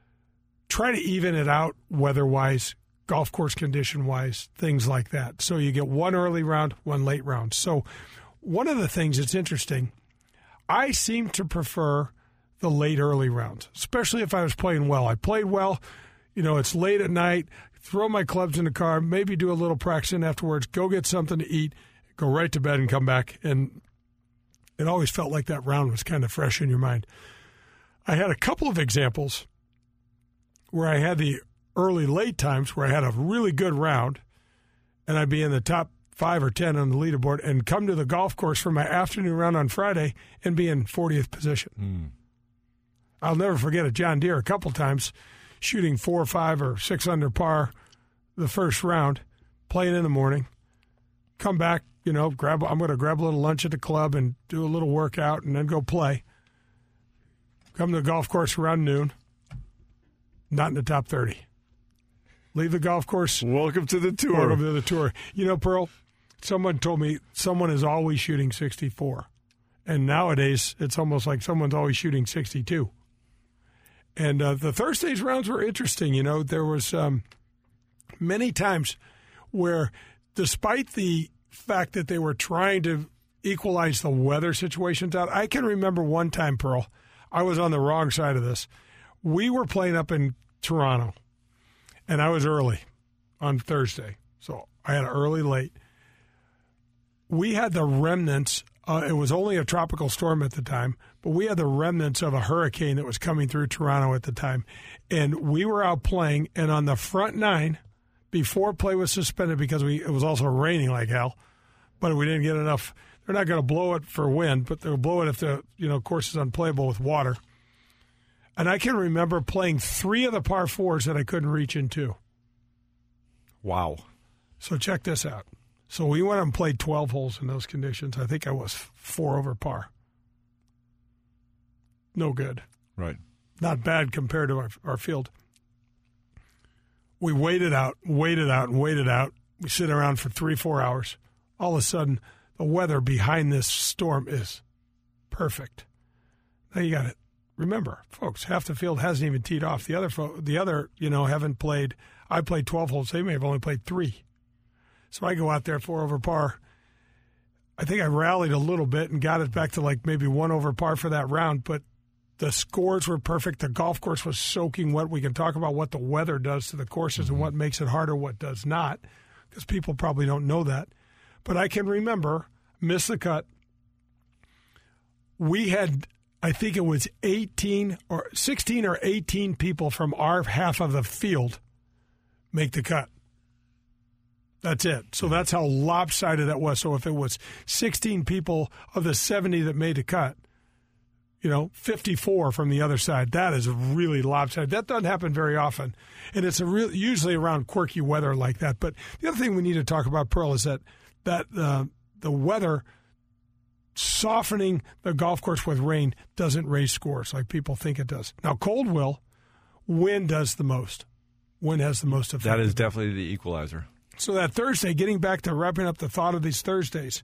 try to even it out weather-wise, golf course condition-wise, things like that. So you get one early round, one late round. So one of the things that's interesting, I seem to prefer the late early rounds, especially if I was playing well. I played well. You know, it's late at night, throw my clubs in the car, maybe do a little practicing afterwards, go get something to eat, go right to bed and come back. And it always felt like that round was kind of fresh in your mind. I had a couple of examples where I had the early late times where I had a really good round and I'd be in the top five or ten on the leaderboard and come to the golf course for my afternoon round on Friday and be in fortieth position. Mm. I'll never forget at John Deere a couple times shooting four or five or six under par the first round, playing in the morning, come back, you know, grab. I'm going to grab a little lunch at the club and do a little workout and then go play. Come to the golf course around noon, not in the top thirty. Leave the golf course. Welcome to the tour. Welcome to the tour. You know, Pearl, someone told me someone is always shooting sixty-four. And nowadays, it's almost like someone's always shooting sixty-two. And uh, the Thursdays rounds were interesting. You know, there was um, many times where, despite the fact that they were trying to equalize the weather situations out, I can remember one time, Pearl, I was on the wrong side of this, We were playing up in Toronto, and I was early on Thursday. So I had an early late. We had the remnants. Uh, it was only a tropical storm at the time, but we had the remnants of a hurricane that was coming through Toronto at the time. And we were out playing, and on the front nine, before play was suspended because we it was also raining like hell, but we didn't get enough. They're not going to blow it for wind, but they'll blow it if the you know course is unplayable with water. And I can remember playing three of the par fours that I couldn't reach into. Wow. So check this out. So we went and played twelve holes in those conditions. I think I was four over par. No good. Right. Not bad compared to our, our field. We waited out, waited out, and waited out. We sit around for three, four hours. All of a sudden, the weather behind this storm is perfect. Now you got it. Remember, folks, half the field hasn't even teed off. The other, fo- the other, you know, haven't played. I played twelve holes. They may have only played three. So I go out there four over par. I think I rallied a little bit and got it back to like maybe one over par for that round, but the scores were perfect. The golf course was soaking wet. We can talk about what the weather does to the courses mm-hmm. and what makes it harder, what does not, because people probably don't know that. But I can remember, miss the cut. We had, I think it was eighteen or sixteen or eighteen people from our half of the field make the cut. That's it. So that's how lopsided that was. So if it was sixteen people of the seventy that made the cut, you know, fifty-four from the other side, that is really lopsided. That doesn't happen very often. And it's a real, usually around quirky weather like that. But the other thing we need to talk about, Pearl, is that, that uh, the weather softening the golf course with rain doesn't raise scores like people think it does. Now, cold will. Wind does the most. Wind has the most effect. That is definitely the equalizer. So that Thursday, getting back to wrapping up the thought of these Thursdays,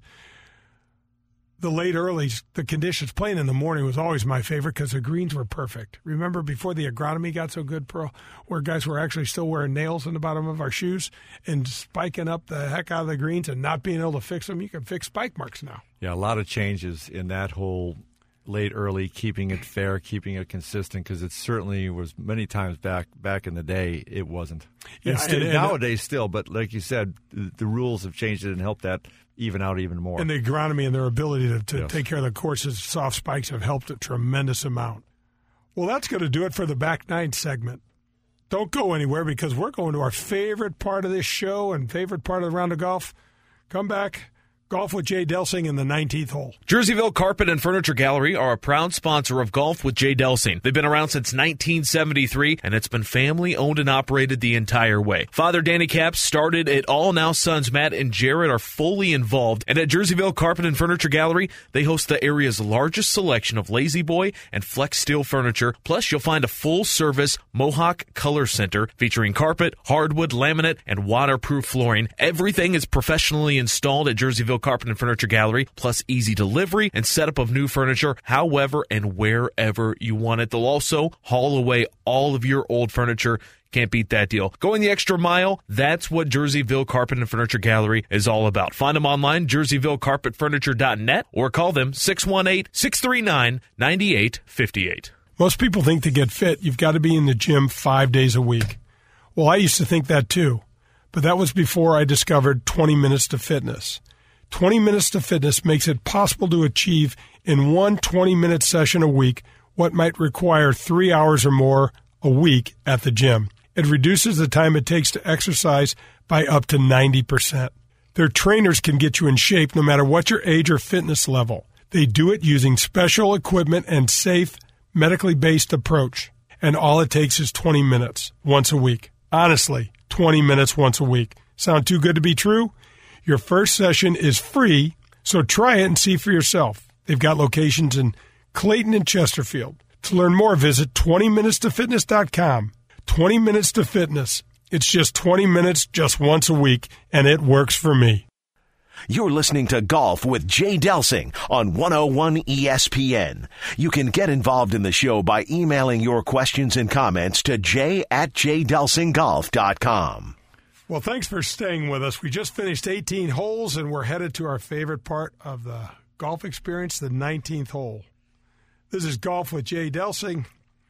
the late earlies, the conditions playing in the morning was always my favorite because the greens were perfect. Remember before the agronomy got so good, Pearl, where guys were actually still wearing nails in the bottom of our shoes and spiking up the heck out of the greens and not being able to fix them? You can fix spike marks now. Yeah, a lot of changes in that whole late early, keeping it fair, keeping it consistent, because it certainly was many times back back in the day it wasn't. Yeah, and still, and, and, nowadays still, but like you said, the, the rules have changed it and helped that even out even more. And the agronomy and their ability to, to yes. take care of the courses, soft spikes have helped a tremendous amount. Well, that's going to do it for the back nine segment. Don't go anywhere because we're going to our favorite part of this show and favorite part of the round of golf. Come back. Golf with Jay Delsing in the nineteenth hole. Jerseyville Carpet and Furniture Gallery are a proud sponsor of Golf with Jay Delsing. They've been around since nineteen seventy-three, and it's been family owned and operated the entire way. Father Danny Capps started it all. Now sons Matt and Jared are fully involved. And at Jerseyville Carpet and Furniture Gallery, they host the area's largest selection of Lazy Boy and Flex Steel furniture. Plus, you'll find a full-service Mohawk Color Center featuring carpet, hardwood, laminate, and waterproof flooring. Everything is professionally installed at Jerseyville Carpet and Furniture Gallery, plus easy delivery and setup of new furniture however and wherever you want it. They'll also haul away all of your old furniture. Can't beat that deal. Going the extra mile, that's what Jerseyville Carpet and Furniture Gallery is all about. Find them online, jerseyville carpet furniture dot net, or call them six one eight, six three nine, nine eight five eight. Most people think to get fit, you've got to be in the gym five days a week. Well, I used to think that too, but that was before I discovered twenty minutes to Fitness. twenty minutes to Fitness makes it possible to achieve in one twenty-minute session a week what might require three hours or more a week at the gym. It reduces the time it takes to exercise by up to ninety percent. Their trainers can get you in shape no matter what your age or fitness level. They do it using special equipment and safe, medically based approach. And all it takes is twenty minutes once a week. Honestly, twenty minutes once a week. Sound too good to be true? Your first session is free, so try it and see for yourself. They've got locations in Clayton and Chesterfield. To learn more, visit twenty minutes to fitness dot com. twenty minutes to Fitness. It's just twenty minutes just once a week, and it works for me. You're listening to Golf with Jay Delsing on one oh one E S P N. You can get involved in the show by emailing your questions and comments to jay at jay delsing golf dot com. Well, thanks for staying with us. We just finished eighteen holes, and we're headed to our favorite part of the golf experience, the nineteenth hole. This is Golf with Jay Delsing.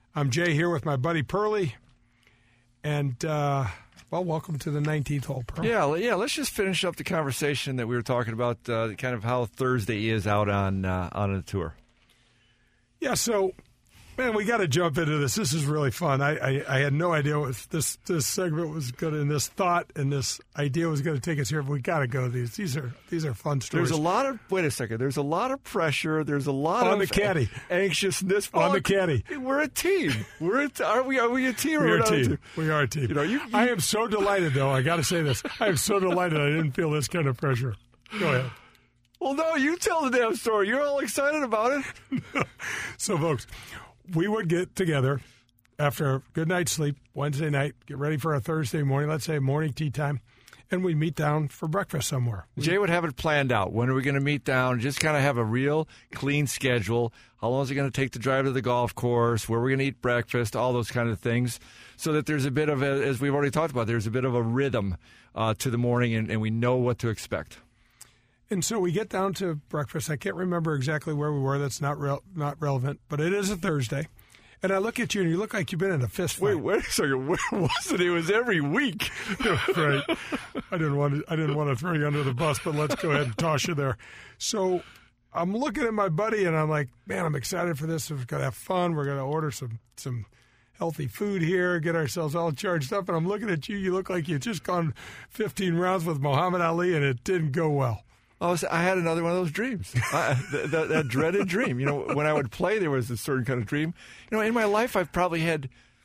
I'm Jay here with my buddy Pearlie. And, uh, well, welcome to the nineteenth hole, Pearl. Yeah, yeah. Let's just finish up the conversation that we were talking about, uh, kind of how Thursday is out on uh, on the tour. Yeah, so, man, we got to jump into this. This is really fun. I, I, I had no idea what this this segment was going to, and this thought and this idea was going to take us here, but we got to go. These these are these are fun stories. There's a lot of wait a second. There's a lot of pressure. There's a lot on of the caddy, anxiousness on the caddy. We're a team. We're a, are we are we a team? We or are a not team. We are a team. You know, you, you, I am so delighted, though. I got to say this. I am so delighted. I didn't feel this kind of pressure. Go ahead. Well, no, you tell the damn story. You're all excited about it. So, folks, we would get together after a good night's sleep Wednesday night, get ready for a Thursday morning, let's say morning tea time, and we'd meet down for breakfast somewhere. Jay would have it planned out. When are we going to meet down? Just kind of have a real clean schedule. How long is it going to take to drive to the golf course? Where we're going to eat breakfast? All those kind of things. So that there's a bit of, a, as we've already talked about, there's a bit of a rhythm uh, to the morning, and, and we know what to expect. And so we get down to breakfast. I can't remember exactly where we were. That's not re- not relevant, but it is a Thursday. And I look at you, and you look like you've been in a fist fight. Wait, wait a second. Where was it? It was every week. Right. I didn't want to, I didn't want to throw you under the bus, but let's go ahead and toss you there. So I'm looking at my buddy, and I'm like, man, I'm excited for this. We're going to have fun. We're going to order some some healthy food here, get ourselves all charged up. And I'm looking at you. You look like you've just gone fifteen rounds with Muhammad Ali, and it didn't go well. I, was, I had another one of those dreams, I, that, that, that dreaded dream. You know, when I would play, there was a certain kind of dream. You know, in my life, I've probably had,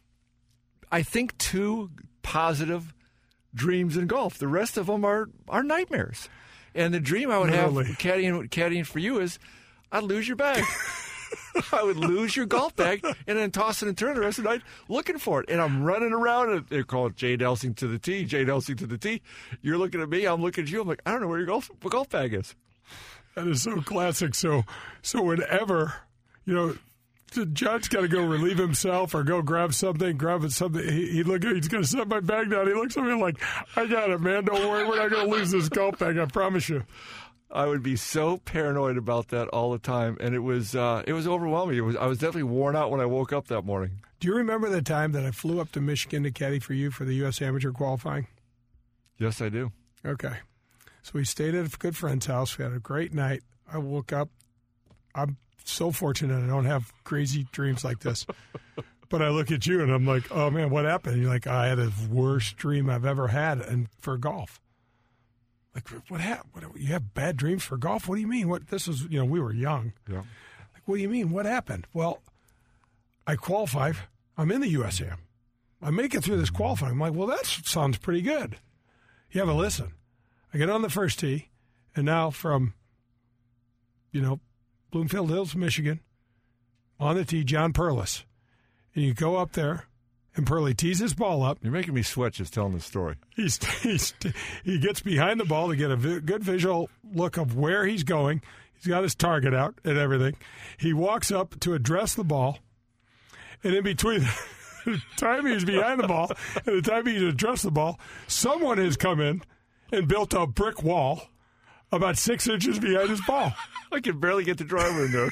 I think, two positive dreams in golf. The rest of them are, are nightmares. And the dream I would Literally. have caddying, caddying for you is I'd lose your bag. I would lose your golf bag and then toss it and turn the rest of the night looking for it. And I'm running around, and they call it Jay Delsing to the tee, Jay Delsing to the tee. You're looking at me, I'm looking at you. I'm like, I don't know where your golf, golf bag is. That is so classic. So, so whenever, you know, John's got to go relieve himself or go grab something, grab something. He, he look, he's going to set my bag down. He looks at me like, I got it, man. Don't worry. We're not going to lose this golf bag. I promise you. I would be so paranoid about that all the time, and it was uh, it was overwhelming. It was I was definitely worn out when I woke up that morning. Do you remember the time that I flew up to Michigan to caddy for you for the U S Amateur qualifying? Yes, I do. Okay. So we stayed at a good friend's house. We had a great night. I woke up. I'm so fortunate I don't have crazy dreams like this. But I look at you, and I'm like, oh, man, what happened? And you're like, I had the worst dream I've ever had and for golf. Like, what happened? What, you have bad dreams for golf? What do you mean? What this was, you know, we were young. Yeah. Like, what do you mean? What happened? Well, I qualify. I'm in the U S A M. I make it through this qualifying. I'm like, well, that sounds pretty good. You have a listen. I get on the first tee, and now from, you know, Bloomfield Hills, Michigan, on the tee, John Perlis. And you go up there, and Pearlie tees his ball up. You're making me sweat just telling this story. He's, he's he gets behind the ball to get a vi- good visual look of where he's going. He's got his target out and everything. He walks up to address the ball, and in between the time he's behind the ball and the time he's addressed the ball, someone has come in and built a brick wall about six inches behind his ball. I can barely get the driver in there.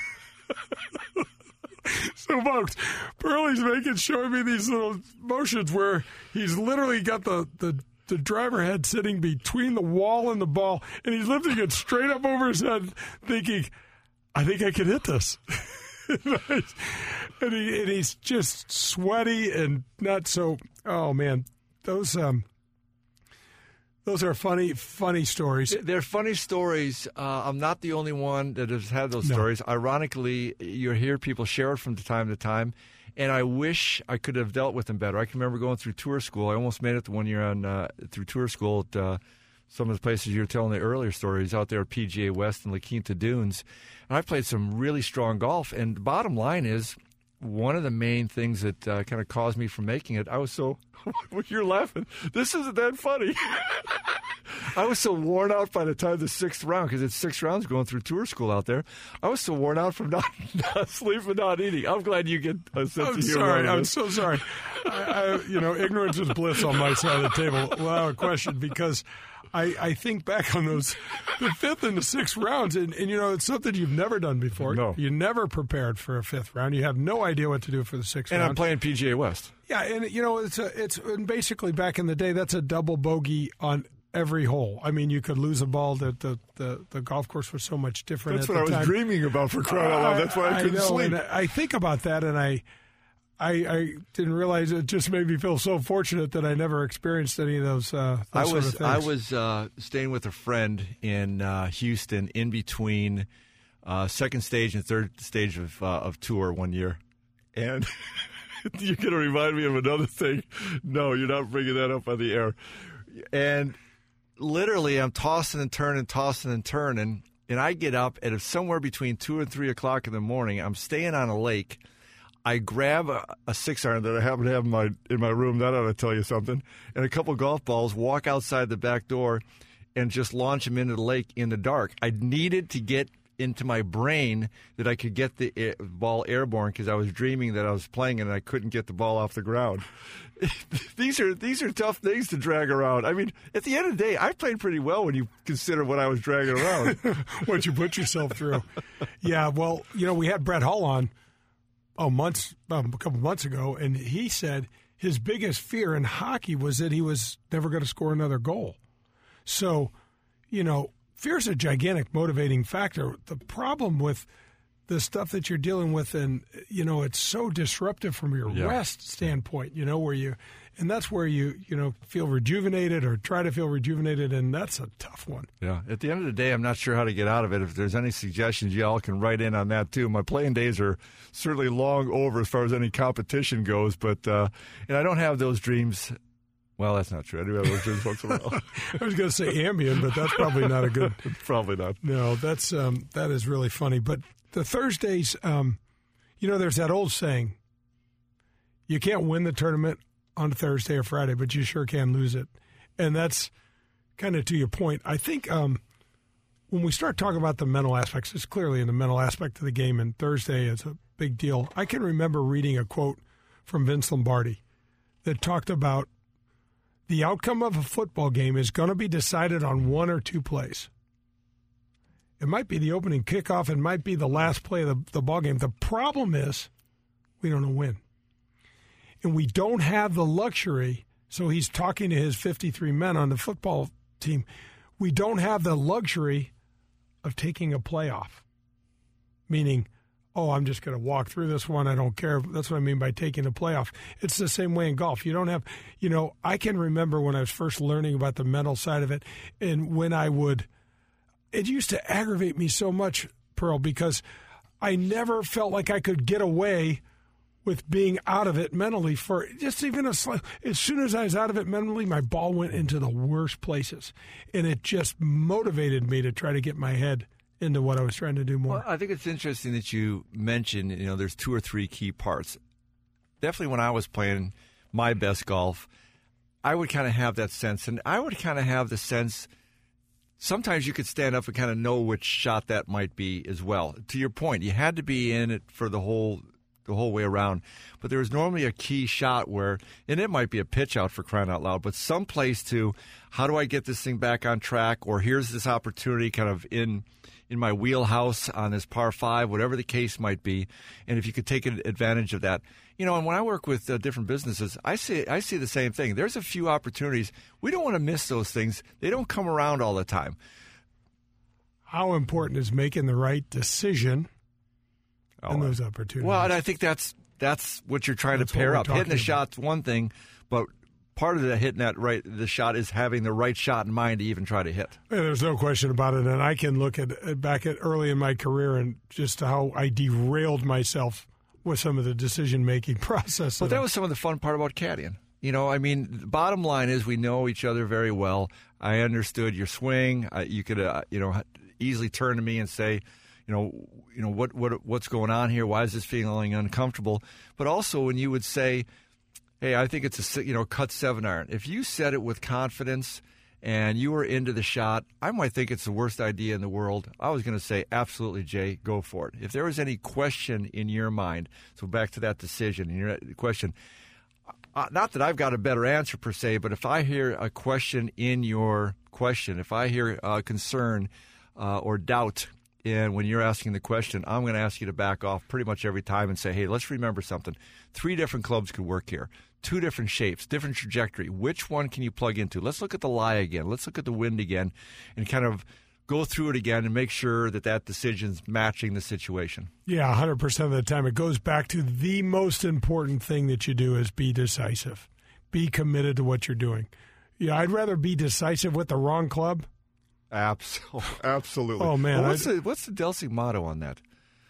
So, folks, Pearlie's making, showing me these little motions where he's literally got the, the, the driver head sitting between the wall and the ball, and he's lifting it straight up over his head, thinking, I think I can hit this. and, he, and he's just sweaty and not so, oh, man, those... um. Those are funny, funny stories. They're funny stories. Uh, I'm not the only one that has had those no. stories. Ironically, you hear people share it from time to time, and I wish I could have dealt with them better. I can remember going through tour school. I almost made it the one year on uh, through tour school at uh, some of the places you were telling the earlier stories out there at P G A West and La Quinta Dunes. And I played some really strong golf. And the bottom line is, one of the main things that uh, kind of caused me from making it, I was so, you're laughing. This isn't that funny. I was so worn out by the time the sixth round, because it's six rounds going through tour school out there. I was so worn out from not, not sleeping, not eating. I'm glad you get a sense I'm of humor. sorry. I'm so sorry. I, I, you know, ignorance is bliss on my side of the table, without a question, because I, I think back on those, the fifth and the sixth rounds, and, and, you know, it's something you've never done before. No. You never prepared for a fifth round. You have no idea what to do for the sixth and round. I'm playing P G A West. Yeah, and, you know, it's a, it's and basically back in the day, that's a double bogey on every hole. I mean, you could lose a ball that the, the, the golf course was so much different. That's at what the I was time. dreaming about, for crying out loud. That's why I couldn't I know, sleep. and I think about that, and I, I, I didn't realize it just made me feel so fortunate that I never experienced any of those. Uh, those I sort was of things. I was uh, staying with a friend in uh, Houston, in between uh, second stage and third stage of uh, of tour one year, and you're going to remind me of another thing. No, you're not bringing that up on the air. And literally, I'm tossing and turning, tossing and turning, and I get up at somewhere between two and three o'clock in the morning. I'm staying on a lake. I grab a, a six iron that I happen to have in my in my room. That ought to tell you something. And a couple golf balls. Walk outside the back door, and just launch them into the lake in the dark. I needed to get into my brain that I could get the air, ball airborne, because I was dreaming that I was playing it and I couldn't get the ball off the ground. these are these are tough things to drag around. I mean, at the end of the day, I played pretty well when you consider what I was dragging around. What you put yourself through. Yeah, well, you know, we had Brett Hull on. Oh, months, um, a couple months ago, and he said his biggest fear in hockey was that he was never going to score another goal. So, you know, fear's a gigantic motivating factor. The problem with the stuff that you're dealing with, and, you know, it's so disruptive from your yeah. rest standpoint, you know, where you, and that's where you, you know, feel rejuvenated or try to feel rejuvenated, and that's a tough one. Yeah. At the end of the day, I'm not sure how to get out of it. If there's any suggestions, y'all can write in on that, too. My playing days are certainly long over as far as any competition goes, but, uh, and I don't have those dreams. Well, that's not true. I do have those dreams once in a while. I was going to say Ambien, but that's probably not a good. Probably not. No, that's um, that is really funny. But the Thursdays, um, you know, there's that old saying: you can't win the tournament on a Thursday or Friday, but you sure can lose it. And that's kind of to your point. I think um, when we start talking about the mental aspects, it's clearly in the mental aspect of the game, and Thursday is a big deal. I can remember reading a quote from Vince Lombardi that talked about the outcome of a football game is going to be decided on one or two plays. It might be the opening kickoff. It might be the last play of the, the ball game. The problem is we don't know when. And we don't have the luxury. So he's talking to his fifty-three men on the football team. We don't have the luxury of taking a playoff, meaning, oh, I'm just going to walk through this one. I don't care. That's what I mean by taking a playoff. It's the same way in golf. You don't have, you know, I can remember when I was first learning about the mental side of it, and when I would, it used to aggravate me so much, Pearl, because I never felt like I could get away with being out of it mentally for just even a slight. As soon as I was out of it mentally, my ball went into the worst places, and it just motivated me to try to get my head into what I was trying to do more. Well, I think it's interesting that you mentioned, you know, there's two or three key parts. Definitely when I was playing my best golf, I would kind of have that sense, and I would kind of have the sense sometimes you could stand up and kind of know which shot that might be as well. To your point, you had to be in it for the whole the whole way around, but there was normally a key shot where, and it might be a pitch out for crying out loud, but some place to, how do I get this thing back on track, or here's this opportunity kind of in in my wheelhouse on this par five, whatever the case might be, and if you could take advantage of that. You know, and when I work with uh, different businesses, I see I see the same thing. There's a few opportunities. We don't want to miss those things. They don't come around all the time. How important is making the right decision oh, in those opportunities? Well, and I think that's that's what you're trying that's to pair up. Hitting the about. shot's one thing, but part of the hitting that right the shot is having the right shot in mind to even try to hit. Yeah, there's no question about it, and I can look at back at early in my career and just how I derailed myself with some of the decision-making process. But that was some of the fun part about caddying. You know, I mean, the bottom line is we know each other very well. I understood your swing. I, you could, uh, you know, easily turn to me and say, you know, you know what, what, what's going on here? Why is this feeling uncomfortable? But also when you would say, hey, I think it's a, you know, cut seven iron. If you said it with confidence and you were into the shot, I might think it's the worst idea in the world. I was going to say, absolutely, Jay, go for it. If there was any question in your mind, so back to that decision, and your question, uh, not that I've got a better answer per se, but if I hear a question in your question, if I hear a concern uh, or doubt, and when you're asking the question, I'm going to ask you to back off pretty much every time and say, hey, let's remember something. Three different clubs could work here. Two different shapes, different trajectory. Which one can you plug into? Let's look at the lie again. Let's look at the wind again and kind of go through it again and make sure that that decision's matching the situation. Yeah, one hundred percent of the time. It goes back to the most important thing that you do is be decisive. Be committed to what you're doing. Yeah, I'd rather be decisive with the wrong club. Absolutely. Absolutely. Oh, man. Well, what's, the, what's the Delsing motto on that?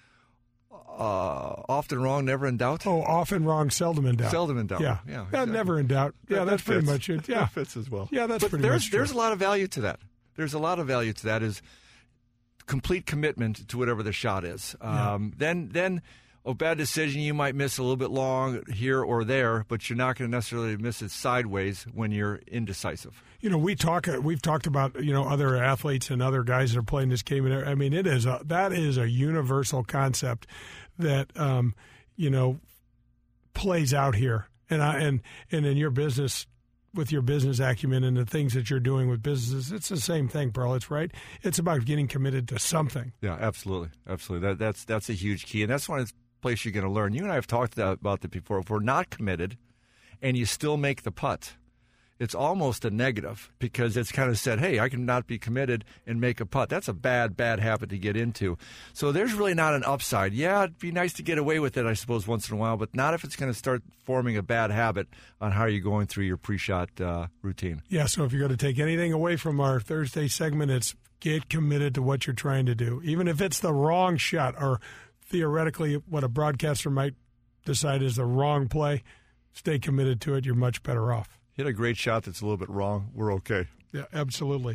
Uh, often wrong, never in doubt? Oh, often wrong, seldom in doubt. Seldom in doubt. Yeah, yeah, yeah exactly. Never in doubt. Yeah, that, that's that pretty fits. much it. Yeah, that fits as well. Yeah, that's but pretty there's, much true. There's a lot of value to that. There's a lot of value to that is complete commitment to whatever the shot is. Um, yeah. Then, then a bad decision, you might miss a little bit long here or there, but you're not going to necessarily miss it sideways when you're indecisive. You know, we talk. We've talked about you know other athletes and other guys that are playing this game. And I mean, it is a, that is a universal concept that um, you know plays out here. And I and and in your business, with your business acumen and the things that you're doing with businesses, it's the same thing, Pearl. It's right. It's about getting committed to something. Yeah, absolutely, absolutely. That, that's that's a huge key, and that's one place you're going to learn. You and I have talked about that before. If we're not committed, and you still make the putt, it's almost a negative because it's kind of said, hey, I can not be committed and make a putt. That's a bad, bad habit to get into. So there's really not an upside. Yeah, it'd be nice to get away with it, I suppose, once in a while, but not if it's going to start forming a bad habit on how you're going through your pre-shot uh, routine. Yeah, so if you're going to take anything away from our Thursday segment, it's get committed to what you're trying to do. Even if it's the wrong shot or theoretically what a broadcaster might decide is the wrong play, stay committed to it. You're much better off. Hit a great shot that's a little bit wrong, we're okay. Yeah, absolutely.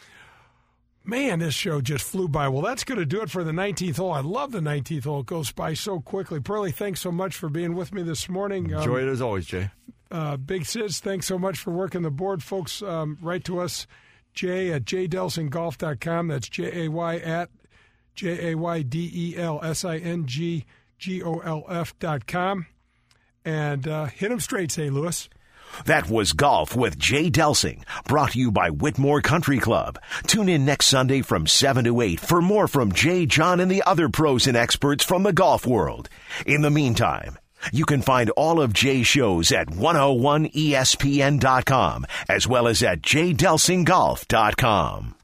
Man, this show just flew by. Well, that's going to do it for the nineteenth hole. I love the nineteenth hole. It goes by so quickly. Pearlie, thanks so much for being with me this morning. Enjoy um, it as always, Jay. Uh, Big Sis, thanks so much for working the board. Folks, um, write to us, Jay at j delsing golf dot com. That's J A Y at J A Y D E L S I N G G O L F dot com. And uh, hit them straight, Saint Louis. That was Golf with Jay Delsing, brought to you by Whitmore Country Club. Tune in next Sunday from seven to eight for more from Jay, John, and the other pros and experts from the golf world. In the meantime, you can find all of Jay's shows at one oh one E S P N dot com as well as at j delsing golf dot com.